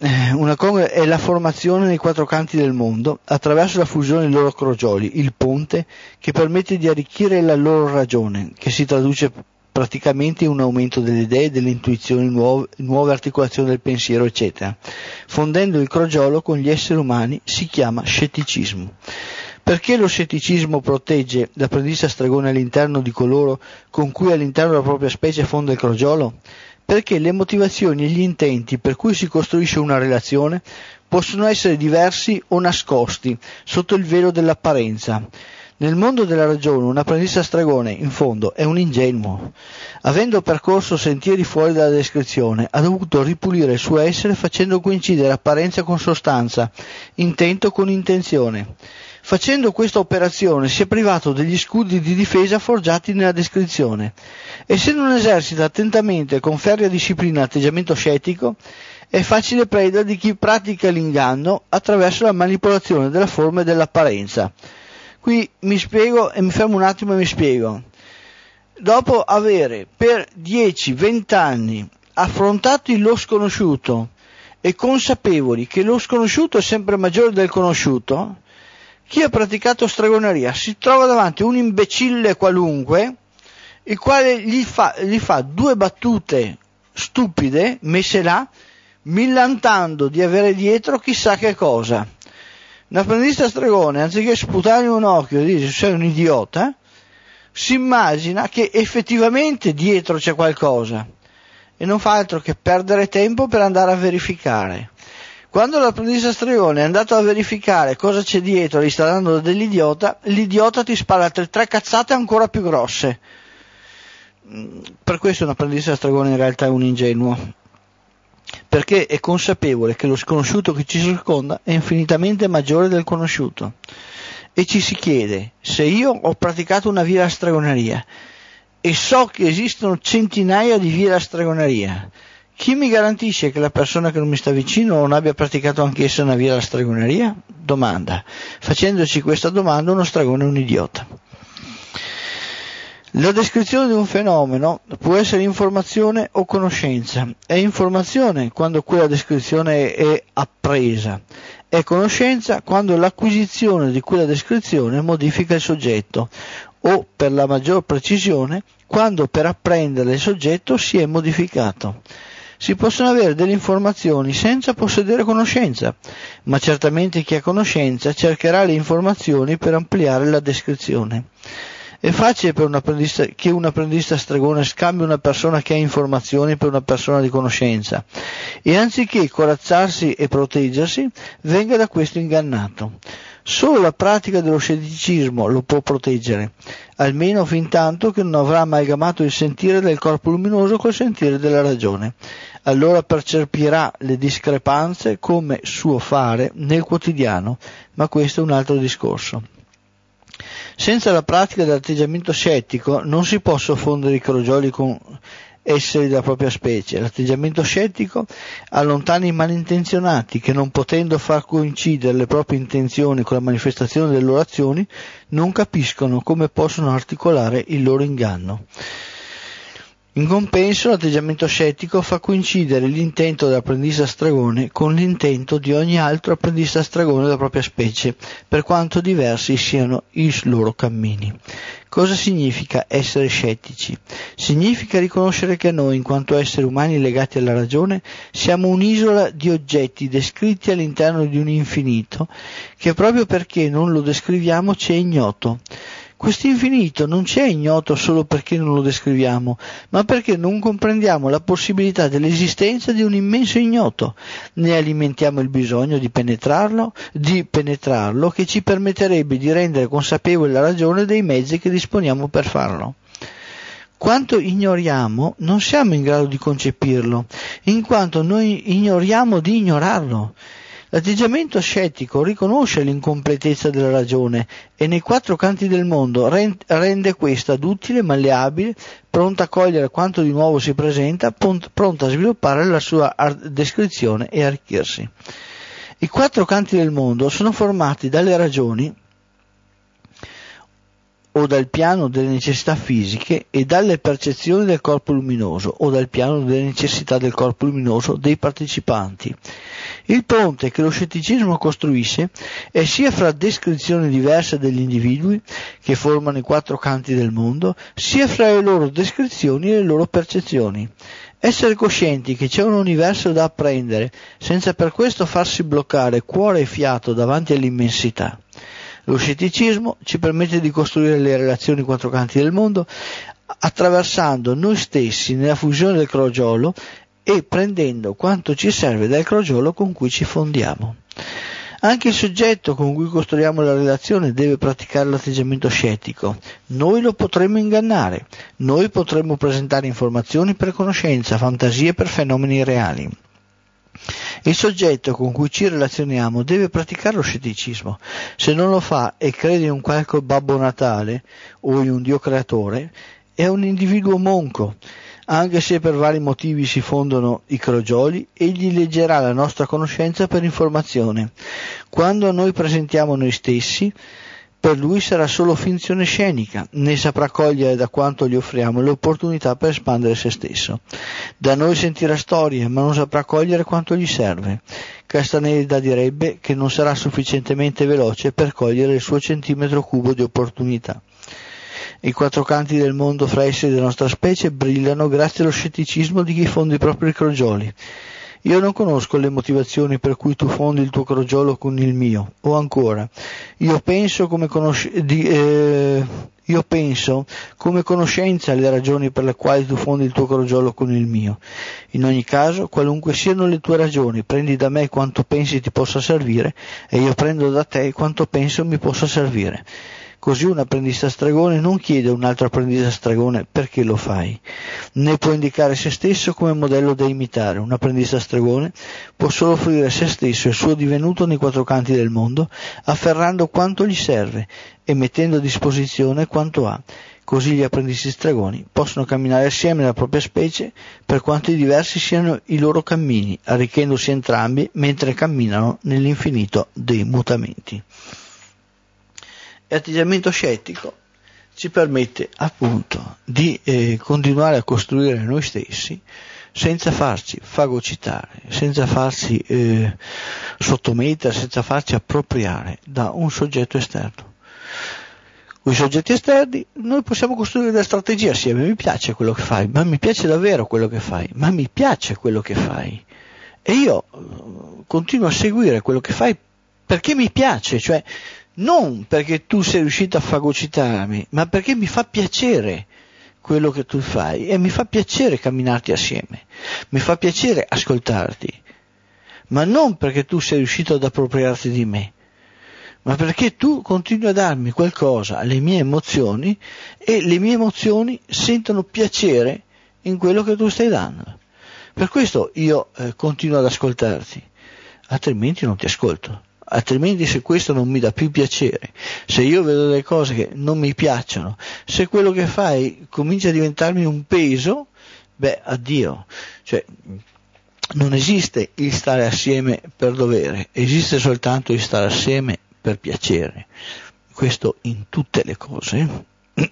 una congrua è la formazione nei quattro canti del mondo attraverso la fusione dei loro crogioli, il ponte che permette di arricchire la loro ragione, che si traduce praticamente in un aumento delle idee, delle intuizioni, nuove, nuove articolazioni del pensiero, eccetera. Fondendo il crogiolo con gli esseri umani si chiama scetticismo. Perché lo scetticismo protegge l'apprendista stregone all'interno di coloro con cui all'interno della propria specie fonda il crogiolo? Perché le motivazioni e gli intenti per cui si costruisce una relazione possono essere diversi o nascosti sotto il velo dell'apparenza. Nel mondo della ragione un apprendista stregone, in fondo, è un ingenuo. Avendo percorso sentieri fuori dalla descrizione, ha dovuto ripulire il suo essere facendo coincidere apparenza con sostanza, intento con intenzione. Facendo questa operazione si è privato degli scudi di difesa forgiati nella descrizione, e se non esercita attentamente con ferrea disciplina l'atteggiamento scettico, è facile preda di chi pratica l'inganno attraverso la manipolazione della forma e dell'apparenza. Qui mi spiego e mi fermo un attimo e mi spiego. Dopo avere per dieci venti anni affrontato lo sconosciuto e consapevoli che lo sconosciuto è sempre maggiore del conosciuto, chi ha praticato stregoneria si trova davanti a un imbecille qualunque, il quale gli fa, gli fa due battute stupide messe là, millantando di avere dietro chissà che cosa. Un apprendista stregone, anziché sputargli un occhio e dire sei un idiota, si immagina che effettivamente dietro c'è qualcosa e non fa altro che perdere tempo per andare a verificare. Quando l'apprendista stregone è andato a verificare cosa c'è dietro e gli sta dando dell'idiota, l'idiota ti spara altre tre cazzate ancora più grosse. Per questo un apprendista stregone in realtà è un ingenuo, perché è consapevole che lo sconosciuto che ci circonda è infinitamente maggiore del conosciuto, e ci si chiede: se io ho praticato una via della stregoneria e so che esistono centinaia di vie della stregoneria, chi mi garantisce che la persona che non mi sta vicino non abbia praticato anch'essa una via della stregoneria? Domanda. Facendoci questa domanda uno stregone è un idiota. La descrizione di un fenomeno può essere informazione o conoscenza. È informazione quando quella descrizione è appresa. È conoscenza quando l'acquisizione di quella descrizione modifica il soggetto, o, per la maggior precisione, quando per apprendere il soggetto si è modificato. Si possono avere delle informazioni senza possedere conoscenza, ma certamente chi ha conoscenza cercherà le informazioni per ampliare la descrizione. È facile per un apprendista, che un apprendista stregone scambi una persona che ha informazioni per una persona di conoscenza, e anziché corazzarsi e proteggersi, venga da questo ingannato. Solo la pratica dello scetticismo lo può proteggere, almeno fin tanto che non avrà amalgamato il sentire del corpo luminoso col sentire della ragione. Allora percepirà le discrepanze come suo fare nel quotidiano, ma questo è un altro discorso. Senza la pratica dell'atteggiamento scettico non si possono fondere i crogioli con esseri della propria specie. L'atteggiamento scettico allontana i malintenzionati che, non potendo far coincidere le proprie intenzioni con la manifestazione delle loro azioni, non capiscono come possono articolare il loro inganno. In compenso, l'atteggiamento scettico fa coincidere l'intento dell'apprendista stregone con l'intento di ogni altro apprendista stregone della propria specie, per quanto diversi siano i loro cammini. Cosa significa essere scettici? Significa riconoscere che noi, in quanto esseri umani legati alla ragione, siamo un'isola di oggetti descritti all'interno di un infinito che, proprio perché non lo descriviamo, ci è ignoto. Questo infinito non ci è ignoto solo perché non lo descriviamo, ma perché non comprendiamo la possibilità dell'esistenza di un immenso ignoto. Ne alimentiamo il bisogno di penetrarlo, di penetrarlo, che ci permetterebbe di rendere consapevole la ragione dei mezzi che disponiamo per farlo. Quanto ignoriamo, non siamo in grado di concepirlo, in quanto noi ignoriamo di ignorarlo. L'atteggiamento scettico riconosce l'incompletezza della ragione e nei quattro canti del mondo rende questa duttile, malleabile, pronta a cogliere quanto di nuovo si presenta, pronta a sviluppare la sua descrizione e arricchirsi. I quattro canti del mondo sono formati dalle ragioni o dal piano delle necessità fisiche e dalle percezioni del corpo luminoso o dal piano delle necessità del corpo luminoso dei partecipanti. Il ponte che lo scetticismo costruisce è sia fra descrizioni diverse degli individui che formano i quattro canti del mondo, sia fra le loro descrizioni e le loro percezioni. Essere coscienti che c'è un universo da apprendere senza per questo farsi bloccare cuore e fiato davanti all'immensità. Lo scetticismo ci permette di costruire le relazioni quattro canti del mondo attraversando noi stessi nella fusione del crogiolo e prendendo quanto ci serve dal crogiolo con cui ci fondiamo. Anche il soggetto con cui costruiamo la relazione deve praticare l'atteggiamento scettico. Noi lo potremmo ingannare, noi potremmo presentare informazioni per conoscenza, fantasie per fenomeni reali. Il soggetto con cui ci relazioniamo deve praticare lo scetticismo. Se non lo fa e crede in un qualche Babbo Natale o in un Dio creatore, è un individuo monco. Anche se per vari motivi si fondono i crogioli, egli leggerà la nostra conoscenza per informazione. Quando noi presentiamo noi stessi, per lui sarà solo finzione scenica, ne saprà cogliere da quanto gli offriamo l'opportunità per espandere se stesso. Da noi sentirà storie, ma non saprà cogliere quanto gli serve. Castaneda direbbe che non sarà sufficientemente veloce per cogliere il suo centimetro cubo di opportunità. I quattro canti del mondo fra essi della nostra specie brillano grazie allo scetticismo di chi fonde i propri crogioli. Io non conosco le motivazioni per cui tu fondi il tuo crogiolo con il mio, o ancora, io penso come, conosc- di, eh, io penso come conoscenza le ragioni per le quali tu fondi il tuo crogiolo con il mio. In ogni caso, qualunque siano le tue ragioni, prendi da me quanto pensi ti possa servire e io prendo da te quanto penso mi possa servire. Così un apprendista stregone non chiede a un altro apprendista stregone perché lo fai, né può indicare se stesso come modello da imitare. Un apprendista stregone può solo offrire se stesso e il suo divenuto nei quattro canti del mondo, afferrando quanto gli serve e mettendo a disposizione quanto ha. Così gli apprendisti stregoni possono camminare assieme nella propria specie per quanto diversi siano i loro cammini, arricchendosi entrambi mentre camminano nell'infinito dei mutamenti. L'atteggiamento scettico ci permette appunto di eh, continuare a costruire noi stessi senza farci fagocitare, senza farci eh, sottomettere, senza farci appropriare da un soggetto esterno. Con i soggetti esterni noi possiamo costruire delle strategie assieme. Mi piace quello che fai, ma mi piace davvero quello che fai, ma mi piace quello che fai e io eh, continuo a seguire quello che fai perché mi piace, cioè non perché tu sei riuscito a fagocitarmi, ma perché mi fa piacere quello che tu fai e mi fa piacere camminarti assieme, mi fa piacere ascoltarti, ma non perché tu sei riuscito ad appropriarti di me, ma perché tu continui a darmi qualcosa alle mie emozioni e le mie emozioni sentono piacere in quello che tu stai dando. Per questo io eh, continuo ad ascoltarti, altrimenti non ti ascolto. Altrimenti se questo non mi dà più piacere, se io vedo delle cose che non mi piacciono, se quello che fai comincia a diventarmi un peso, beh, addio. Cioè, non esiste il stare assieme per dovere, esiste soltanto il stare assieme per piacere. Questo in tutte le cose.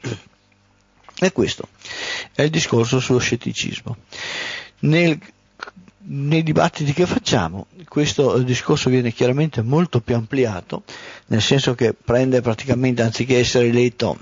E questo è il discorso sullo scetticismo. Nel Nei dibattiti che facciamo questo discorso viene chiaramente molto più ampliato, nel senso che prende praticamente, anziché essere letto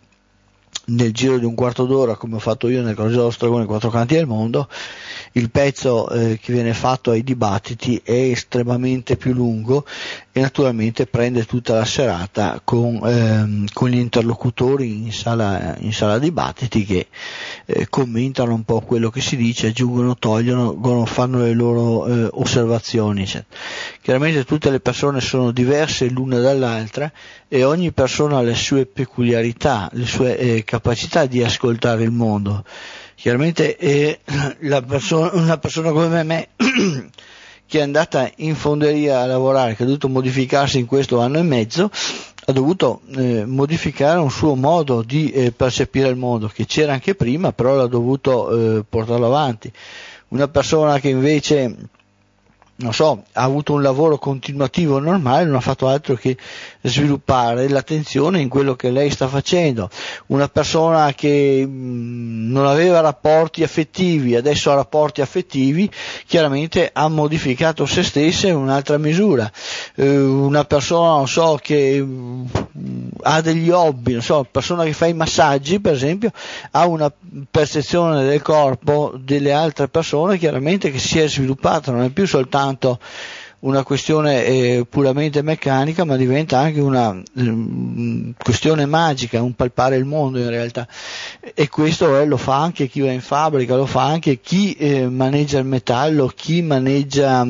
nel giro di un quarto d'ora come ho fatto io nel Crogiolo Stregone quattro canti del mondo, il pezzo eh, che viene fatto ai dibattiti è estremamente più lungo e naturalmente prende tutta la serata con, ehm, con gli interlocutori in sala, in sala dibattiti che eh, commentano un po' quello che si dice, aggiungono, togliono, fanno le loro eh, osservazioni. Cioè, chiaramente tutte le persone sono diverse l'una dall'altra e ogni persona ha le sue peculiarità, le sue eh, capacità di ascoltare il mondo. Chiaramente eh, la persona, una persona come me che è andata in fonderia a lavorare, che ha dovuto modificarsi in questo anno e mezzo, ha dovuto eh, modificare un suo modo di eh, percepire il mondo, che c'era anche prima, però l'ha dovuto eh, portarlo avanti. Una persona che invece non so, ha avuto un lavoro continuativo normale, non ha fatto altro che sviluppare l'attenzione in quello che lei sta facendo. Una persona che mh, non aveva rapporti affettivi, adesso ha rapporti affettivi, chiaramente ha modificato se stessa in un'altra misura. Eh, una persona, non so, che mh, ha degli hobby, non so, persona che fa i massaggi, per esempio, ha una percezione del corpo delle altre persone, chiaramente, che si è sviluppata, non è più soltanto una questione eh, puramente meccanica, ma diventa anche una um, questione magica, un palpare il mondo in realtà, e questo eh, lo fa anche chi va in fabbrica, lo fa anche chi eh, maneggia il metallo, chi maneggia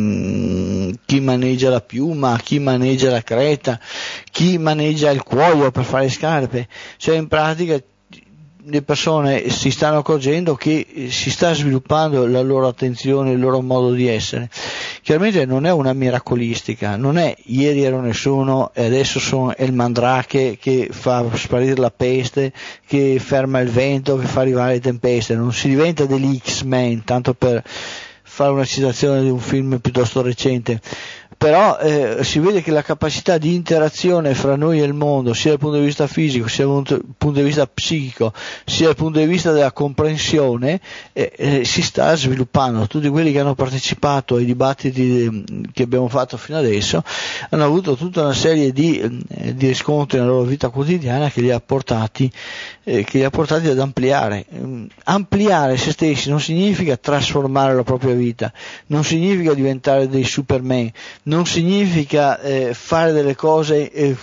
um, chi maneggia la piuma, chi maneggia la creta, chi maneggia il cuoio per fare scarpe, cioè in pratica le persone si stanno accorgendo che si sta sviluppando la loro attenzione, il loro modo di essere. Chiaramente non è una miracolistica, non è ieri ero nessuno e adesso sono è il mandrake che fa sparire la peste, che ferma il vento, che fa arrivare le tempeste, non si diventa degli X-Men, tanto per fare una citazione di un film piuttosto recente. Però eh, si vede che la capacità di interazione fra noi e il mondo, sia dal punto di vista fisico, sia dal punto di vista psichico, sia dal punto di vista della comprensione, eh, eh, si sta sviluppando. Tutti quelli che hanno partecipato ai dibattiti che abbiamo fatto fino adesso hanno avuto tutta una serie di, eh, di riscontri nella loro vita quotidiana che li ha portati, eh, che li ha portati ad ampliare. Ampliare se stessi non significa trasformare la propria vita, non significa diventare dei Superman, non significa eh, fare delle cose eh,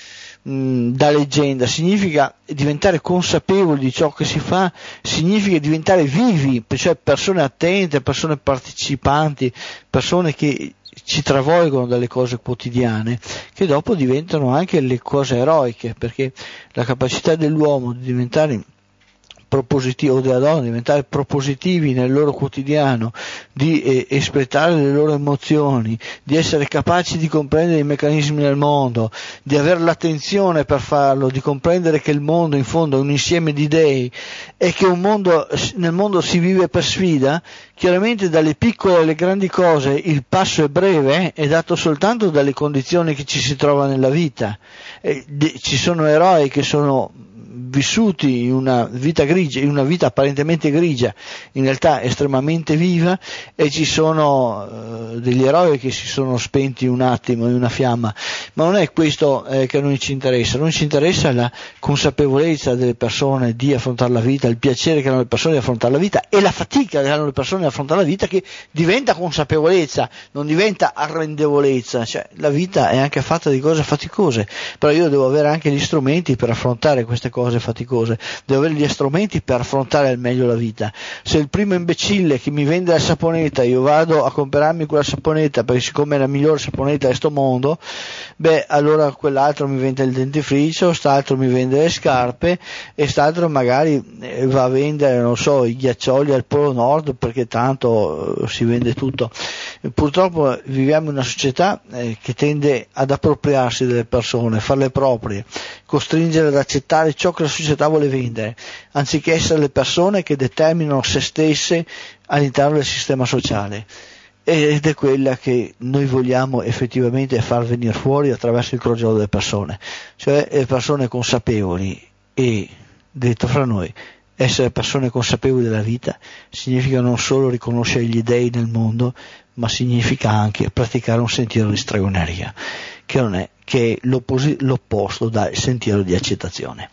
mh, da leggenda, significa diventare consapevoli di ciò che si fa, significa diventare vivi, cioè persone attente, persone partecipanti, persone che ci travolgono dalle cose quotidiane, che dopo diventano anche le cose eroiche, perché la capacità dell'uomo di diventare propositivi o della donna diventare propositivi nel loro quotidiano, di eh, espletare le loro emozioni, di essere capaci di comprendere i meccanismi del mondo, di avere l'attenzione per farlo, di comprendere che il mondo in fondo è un insieme di dei e che un mondo, nel mondo si vive per sfida. Chiaramente dalle piccole alle grandi cose il passo è breve, è dato soltanto dalle condizioni che ci si trova nella vita. Eh, de- ci sono eroi che sono vissuti in una vita grigia, in una vita apparentemente grigia, in realtà estremamente viva, e ci sono eh, degli eroi che si sono spenti un attimo in una fiamma, ma non è questo eh, che a noi ci interessa. A noi ci interessa la consapevolezza delle persone di affrontare la vita, il piacere che hanno le persone di affrontare la vita e la fatica che hanno le persone di affrontare la vita, che diventa consapevolezza, non diventa arrendevolezza. Cioè la vita è anche fatta di cose faticose, però io devo avere anche gli strumenti per affrontare queste cose faticose, devo avere gli strumenti per affrontare al meglio la vita. Se il primo imbecille che mi vende la saponetta, io vado a comprarmi quella saponetta perché siccome è la migliore saponetta di sto mondo, beh allora quell'altro mi vende il dentifricio, st'altro mi vende le scarpe e st'altro magari va a vendere, non so, i ghiaccioli al Polo Nord, perché tanto si vende tutto. Purtroppo viviamo in una società eh, che tende ad appropriarsi delle persone, farle proprie, costringere ad accettare ciò che la società vuole vendere, anziché essere le persone che determinano se stesse all'interno del sistema sociale. Ed è quella che noi vogliamo effettivamente far venire fuori attraverso il crogiolo delle persone, cioè le persone consapevoli. E detto fra noi, essere persone consapevoli della vita significa non solo riconoscere gli dei nel mondo, ma significa anche praticare un sentiero di stregoneria, che non è che è l'opposto dal sentiero di accettazione.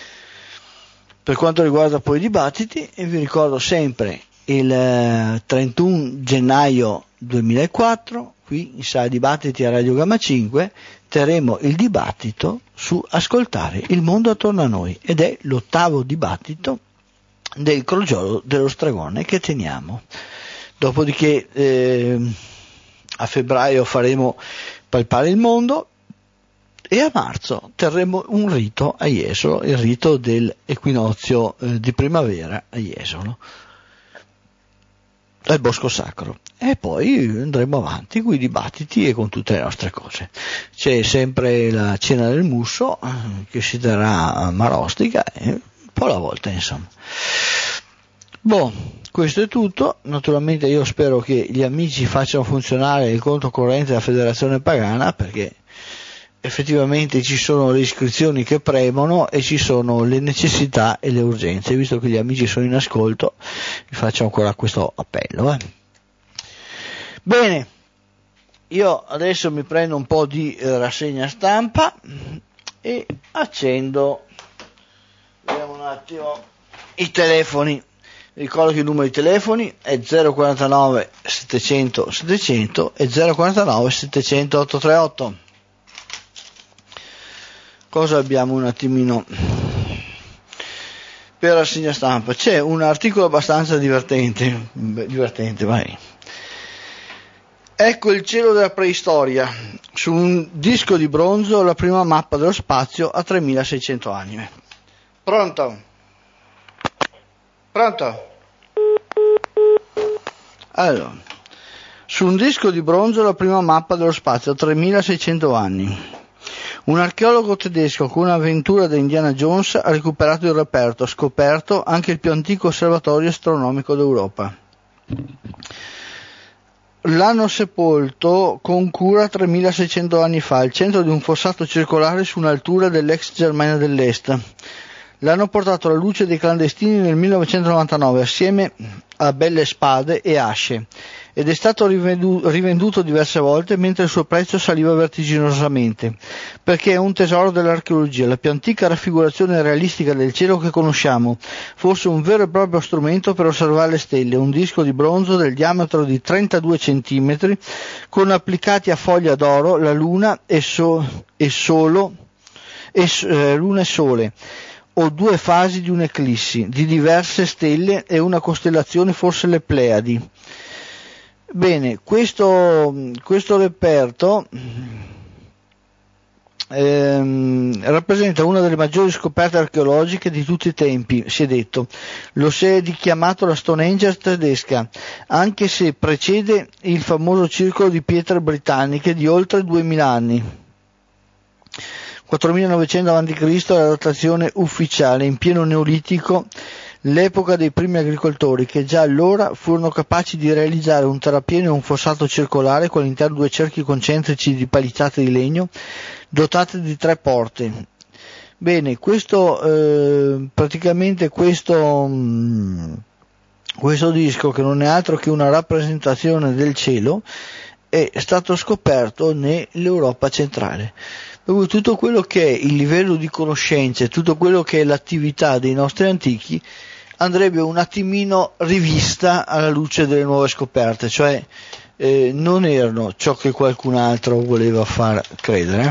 Per quanto riguarda poi i dibattiti, vi ricordo sempre il trentuno gennaio duemilaquattro, qui in sala dibattiti a Radio Gamma cinque, terremo il dibattito su ascoltare il mondo attorno a noi, ed è l'ottavo dibattito del crogiolo dello stregone che teniamo. Dopodiché eh, a febbraio faremo palpare il mondo e a marzo terremo un rito a Jesolo, il rito dell'equinozio eh, di primavera a Jesolo, al Bosco Sacro, e poi andremo avanti con i dibattiti e con tutte le nostre cose. C'è sempre la cena del Musso eh, che si terrà a Marostica, e un po' alla volta insomma. Boh, questo è tutto. Naturalmente io spero che gli amici facciano funzionare il conto corrente della Federazione Pagana, perché effettivamente ci sono le iscrizioni che premono e ci sono le necessità e le urgenze. Visto che gli amici sono in ascolto, vi faccio ancora questo appello. Eh. Bene, io adesso mi prendo un po' di eh, rassegna stampa e accendo, vediamo un attimo, i telefoni. Ricordo che il numero di telefoni è zero quarantanove settecento settecento e zero quarantanove settecento ottocentotrentotto. Cosa abbiamo un attimino per rassegna stampa? C'è un articolo abbastanza divertente, divertente, vai. Ecco il cielo della preistoria, su un disco di bronzo la prima mappa dello spazio a tremilaseicento anni. Pronto? Pronto? Allora, su un disco di bronzo la prima mappa dello spazio a tremilaseicento anni. Un archeologo tedesco con un'avventura da Indiana Jones ha recuperato il reperto, scoperto anche il più antico osservatorio astronomico d'Europa. L'hanno sepolto con cura tremilaseicento anni fa al centro di un fossato circolare su un'altura dell'ex Germania dell'Est. L'hanno portato alla luce dei clandestini nel millenovecentonovantanove assieme a belle spade e asce ed è stato rivendu- rivenduto diverse volte mentre il suo prezzo saliva vertiginosamente, perché è un tesoro dell'archeologia, la più antica raffigurazione realistica del cielo che conosciamo, forse un vero e proprio strumento per osservare le stelle, un disco di bronzo del diametro di trentadue centimetri con applicati a foglia d'oro la luna e, so- e solo e, eh, luna e sole, o due fasi di un'eclissi, di diverse stelle e una costellazione, forse le Pleiadi. Bene, questo, questo reperto ehm, rappresenta una delle maggiori scoperte archeologiche di tutti i tempi, si è detto. Lo si è chiamato la Stonehenge tedesca, anche se precede il famoso circolo di pietre britanniche di oltre duemila anni. quattromilanovecento avanti Cristo è la datazione ufficiale, in pieno neolitico, l'epoca dei primi agricoltori, che già allora furono capaci di realizzare un terrapieno e un fossato circolare con all'interno due cerchi concentrici di palizzate di legno dotate di tre porte. Bene, questo eh, praticamente questo mh, questo disco, che non è altro che una rappresentazione del cielo, è stato scoperto nell'Europa centrale. Tutto quello che è il livello di conoscenze, tutto quello che è l'attività dei nostri antichi andrebbe un attimino rivista alla luce delle nuove scoperte, cioè eh, non erano ciò che qualcun altro voleva far credere.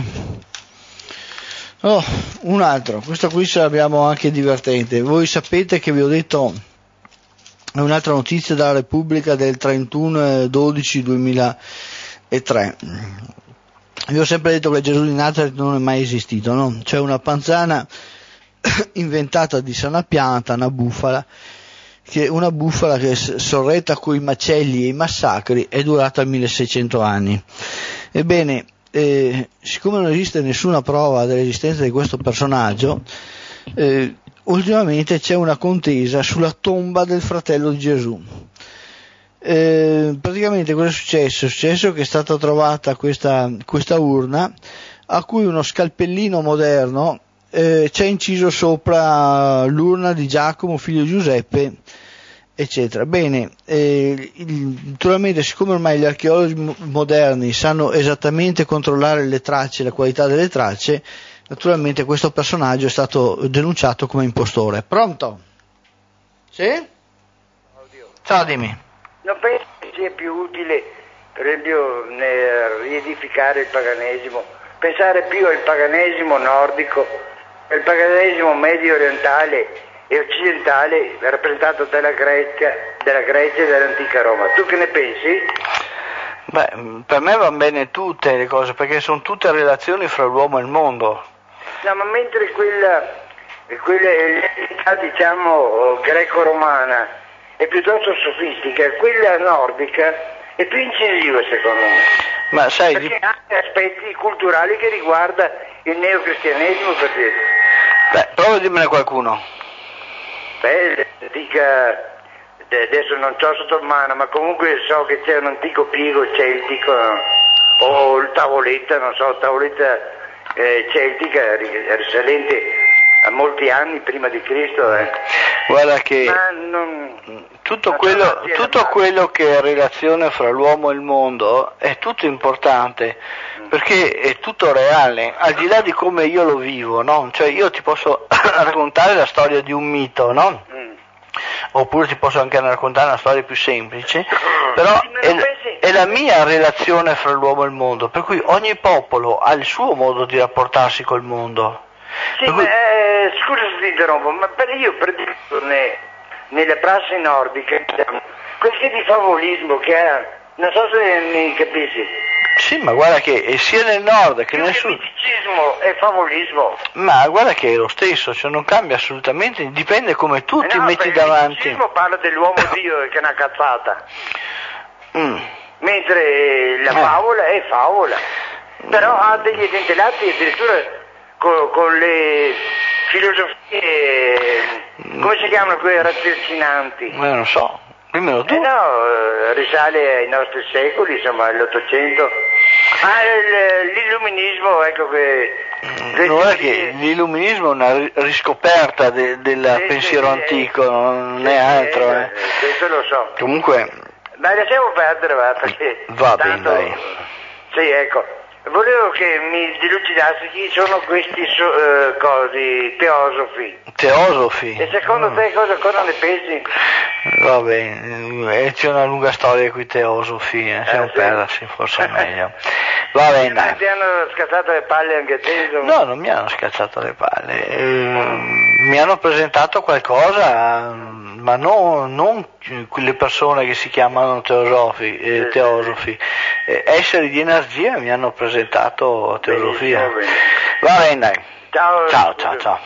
Oh, un altro, questo qui ce l'abbiamo anche divertente. Voi sapete che vi ho detto un'altra notizia dalla Repubblica del trentuno dodici duemilatré. Vi ho sempre detto che Gesù di Nazareth non è mai esistito, no? C'è una panzana inventata di sana pianta, una bufala, che una bufala che sorretta coi macelli e i massacri è durata milleseicento anni. Ebbene, eh, siccome non esiste nessuna prova dell'esistenza di questo personaggio, eh, ultimamente c'è una contesa sulla tomba del fratello di Gesù. Eh, praticamente cosa è successo? È successo che è stata trovata questa, questa urna a cui uno scalpellino moderno eh, c'è inciso sopra l'urna di Giacomo, figlio di Giuseppe, eccetera. Bene, eh, il, naturalmente, siccome ormai gli archeologi moderni sanno esattamente controllare le tracce, la qualità delle tracce, naturalmente questo personaggio è stato denunciato come impostore. Pronto? Sì? Ciao, dimmi. Non penso che sia più utile, per esempio, nel riedificare il paganesimo, pensare più al paganesimo nordico, al paganesimo medio orientale e occidentale rappresentato dalla Grecia, dalla Grecia e dall'antica Roma. Tu che ne pensi? Beh, per me vanno bene tutte le cose, perché sono tutte relazioni fra l'uomo e il mondo. No, ma mentre quella, quella l'entità, diciamo, greco-romana è piuttosto sofistica, quella nordica è più incisiva, secondo me. Ma sai, perché ha anche aspetti culturali che riguarda il neocristianesimo, per dire. Beh, prova a dirmene qualcuno. Beh, l'antica adesso non c'ho sotto mano, ma comunque so che c'è un antico piego celtico, o il tavoletta, non so, tavoletta eh, celtica risalente a molti anni prima di Cristo. Eh. Guarda che non, tutto, quello, tutto quello che è relazione fra l'uomo e il mondo è tutto importante, perché è tutto reale, al di là di come io lo vivo, no? Cioè io ti posso raccontare la storia di un mito, no? Mm. Oppure ti posso anche raccontare una storia più semplice, però è, è la mia relazione fra l'uomo e il mondo, per cui ogni popolo ha il suo modo di rapportarsi col mondo. Sì, ma, eh, scusa se ti interrompo, ma per io predico ne, nelle prassi nordiche quel che di favolismo che ha, non so se mi capisci. Sì, ma guarda che sia nel nord che più nel sud. Misticismo e favolismo. Ma guarda che è lo stesso, cioè non cambia assolutamente, dipende come tu eh ti no, metti il davanti. Il misticismo parla dell'uomo Dio che è una cazzata. Mm. Mentre la eh. favola è favola. Però ha degli edentellati addirittura con, con le filosofie, come si chiamano quelle raziocinanti? Ma non so, dimmelo tu. Eh no, risale ai nostri secoli, insomma, all'Ottocento. Ah, l'illuminismo, ecco che... Non è che l'illuminismo è una riscoperta de, del sì, pensiero sì, antico, sì, non sì, è altro. Eh, eh. Questo lo so. Comunque... Ma lasciamo perdere, va, perché... Va tanto, bene, dai. Sì, ecco. Volevo che mi dilucidassi chi sono questi so, uh, cosi, teosofi. Teosofi? E secondo mm. te cosa, cosa ne pensi? Va bene, eh, c'è una lunga storia qui teosofi, eh, se eh, non sì. perdersi forse è meglio. Va bene, dai. Ti hanno scazzato le palle anche a te? Insomma? No, non mi hanno scazzato le palle, eh, mi hanno presentato qualcosa, ma no, non quelle persone che si chiamano teosofi, eh, sì, teosofi. Eh, esseri di energia mi hanno presentato teosofia. Benissimo, va bene, dai. Ciao, ciao, ciao, ciao.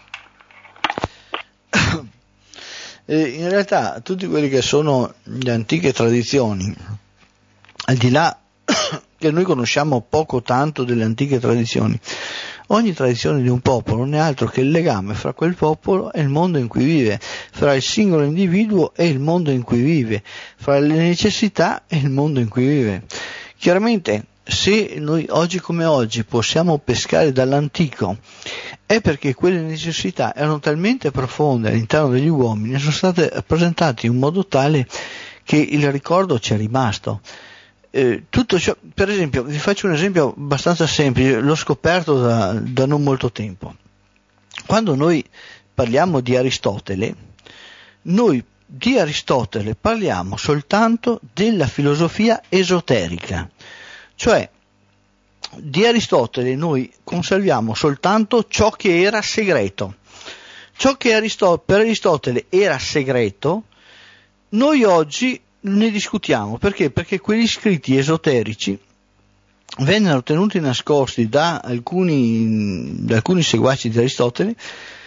E in realtà tutti quelli che sono le antiche tradizioni, al di là che noi conosciamo poco tanto delle antiche tradizioni, ogni tradizione di un popolo non è altro che il legame fra quel popolo e il mondo in cui vive, fra il singolo individuo e il mondo in cui vive, fra le necessità e il mondo in cui vive. Chiaramente, se noi oggi come oggi possiamo pescare dall'antico, è perché quelle necessità erano talmente profonde all'interno degli uomini e sono state rappresentate in modo tale che il ricordo ci è rimasto. Eh, tutto ciò, per esempio, vi faccio un esempio abbastanza semplice, l'ho scoperto da, da non molto tempo. Quando noi parliamo di Aristotele, noi di Aristotele parliamo soltanto della filosofia esoterica, cioè di Aristotele noi conserviamo soltanto ciò che era segreto. Ciò che Aristo- per Aristotele era segreto, noi oggi ne discutiamo. Perché? Perché quegli scritti esoterici vennero tenuti nascosti da alcuni, da alcuni seguaci di Aristotele,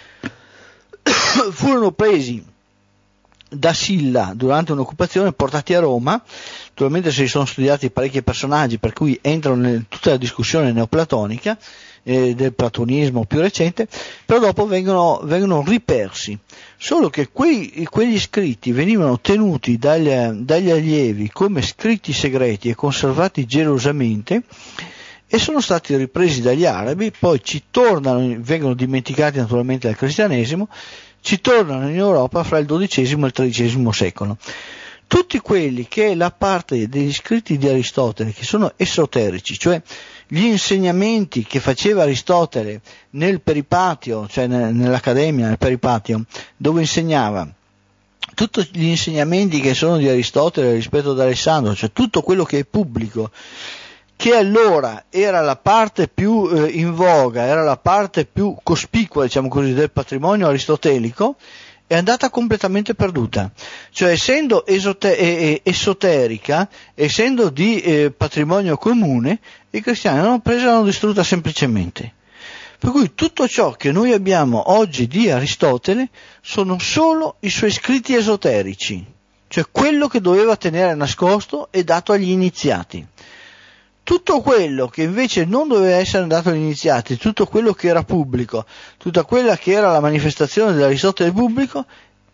furono presi da Silla durante un'occupazione, portati a Roma. Naturalmente se li sono studiati parecchi personaggi, per cui entrano in tutta la discussione neoplatonica, eh, del platonismo più recente, però dopo vengono, vengono ripersi. Solo che quei, quegli scritti venivano tenuti dagli, dagli allievi come scritti segreti e conservati gelosamente, e sono stati ripresi dagli arabi, poi ci tornano, vengono dimenticati naturalmente dal cristianesimo, ci tornano in Europa fra il dodicesimo e il tredicesimo secolo. Tutti quelli che la parte degli scritti di Aristotele, che sono esoterici, cioè gli insegnamenti che faceva Aristotele nel peripatio, cioè nell'accademia, nel peripatio, dove insegnava, tutti gli insegnamenti che sono di Aristotele rispetto ad Alessandro, cioè tutto quello che è pubblico, che allora era la parte più eh, in voga, era la parte più cospicua, diciamo così, del patrimonio aristotelico, è andata completamente perduta. Cioè, essendo esoter- eh, esoterica, essendo di eh, patrimonio comune, i cristiani l'hanno presa e l'hanno distrutta semplicemente. Per cui tutto ciò che noi abbiamo oggi di Aristotele sono solo i suoi scritti esoterici, cioè quello che doveva tenere nascosto e dato agli iniziati. Tutto quello che invece non doveva essere dato agli iniziati, tutto quello che era pubblico, tutta quella che era la manifestazione dell'Aristotele pubblico,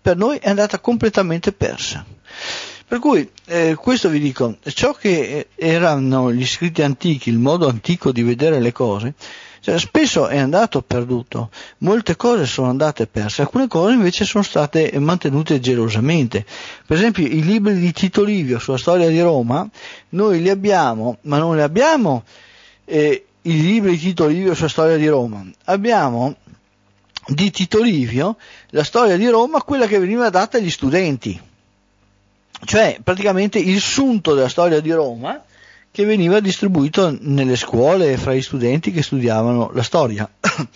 per noi è andata completamente persa. Per cui eh, questo vi dico, ciò che erano gli scritti antichi, il modo antico di vedere le cose, cioè, spesso è andato perduto, molte cose sono andate perse, alcune cose invece sono state mantenute gelosamente. Per esempio i libri di Tito Livio sulla storia di Roma, noi li abbiamo, ma non li abbiamo eh, i libri di Tito Livio sulla storia di Roma, abbiamo di Tito Livio la storia di Roma, quella che veniva data agli studenti, cioè praticamente il sunto della storia di Roma che veniva distribuito nelle scuole fra gli studenti che studiavano la storia.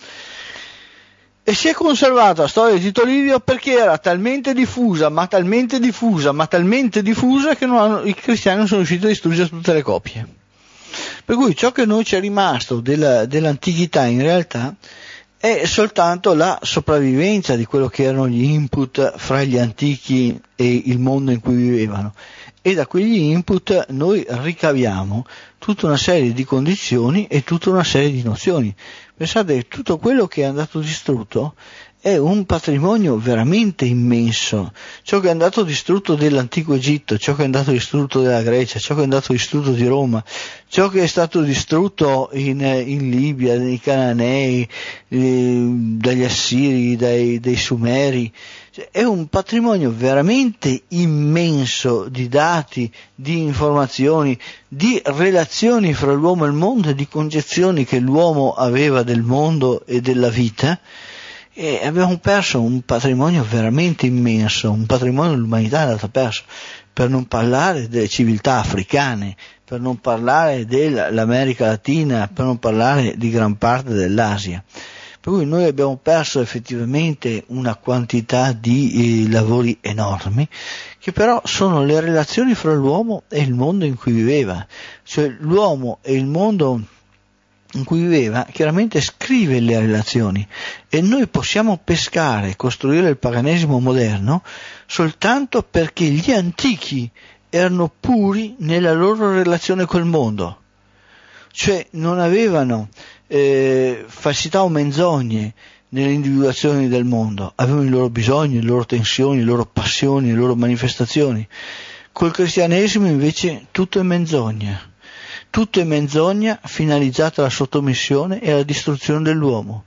E si è conservata la storia di Tito Livio perché era talmente diffusa, ma talmente diffusa, ma talmente diffusa che non hanno, i cristiani non sono riusciti a distruggere tutte le copie. Per cui ciò che noi ci è rimasto della, dell'antichità in realtà è soltanto la sopravvivenza di quello che erano gli input fra gli antichi e il mondo in cui vivevano, e da quegli input noi ricaviamo tutta una serie di condizioni e tutta una serie di nozioni. Pensate che tutto quello che è andato distrutto è un patrimonio veramente immenso. Ciò che è andato distrutto dell'antico Egitto, ciò che è andato distrutto della Grecia, ciò che è andato distrutto di Roma, ciò che è stato distrutto in, in Libia, dai Cananei, eh, dagli Assiri, dai, dai Sumeri, è un patrimonio veramente immenso di dati, di informazioni, di relazioni fra l'uomo e il mondo e di concezioni che l'uomo aveva del mondo e della vita. E abbiamo perso un patrimonio veramente immenso, un patrimonio dell'umanità è andato perso, per non parlare delle civiltà africane, per non parlare dell'America Latina, per non parlare di gran parte dell'Asia. Per cui noi abbiamo perso effettivamente una quantità di eh, lavori enormi, che però sono le relazioni fra l'uomo e il mondo in cui viveva, cioè l'uomo e il mondo in cui viveva chiaramente scrive le relazioni, e noi possiamo pescare, costruire il paganesimo moderno soltanto perché gli antichi erano puri nella loro relazione col mondo, cioè non avevano eh, falsità o menzogne nelle individuazioni del mondo, avevano i loro bisogni, le loro tensioni, le loro passioni, le loro manifestazioni. Col cristianesimo invece tutto è menzogna. Tutto è menzogna finalizzata alla sottomissione e alla distruzione dell'uomo.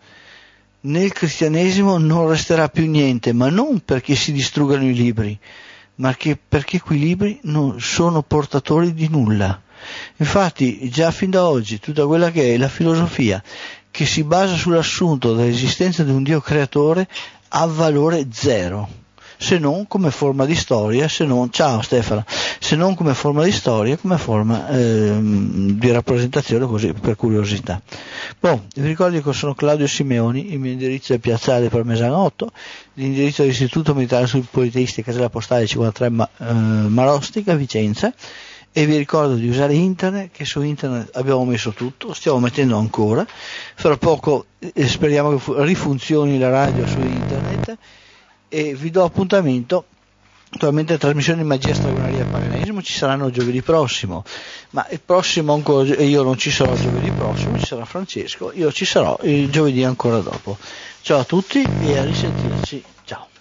Nel cristianesimo non resterà più niente, ma non perché si distruggano i libri, ma che perché quei libri non sono portatori di nulla. Infatti già fin da oggi tutta quella che è la filosofia che si basa sull'assunto dell'esistenza di un Dio creatore ha valore zero, se non come forma di storia, se non, ciao Stefano, se non come forma di storia, come forma eh, di rappresentazione, così per curiosità. Boh, vi ricordo che sono Claudio Simeoni, il mio indirizzo è Piazzale Parmesano otto, l'indirizzo dell'Istituto Militare Sul Politeisti, Casella Postale cinquantatré Ma, eh, Marostica, Vicenza, e vi ricordo di usare internet, che su internet abbiamo messo tutto, stiamo mettendo ancora, fra poco eh, speriamo che fu- rifunzioni la radio su internet, e vi do appuntamento. Naturalmente le trasmissioni di Magia Stragonaria e Paganesimo ci saranno giovedì prossimo, ma il prossimo ancora, io non ci sarò giovedì prossimo, ci sarà Francesco, io ci sarò il giovedì ancora dopo. Ciao a tutti e a risentirci, ciao.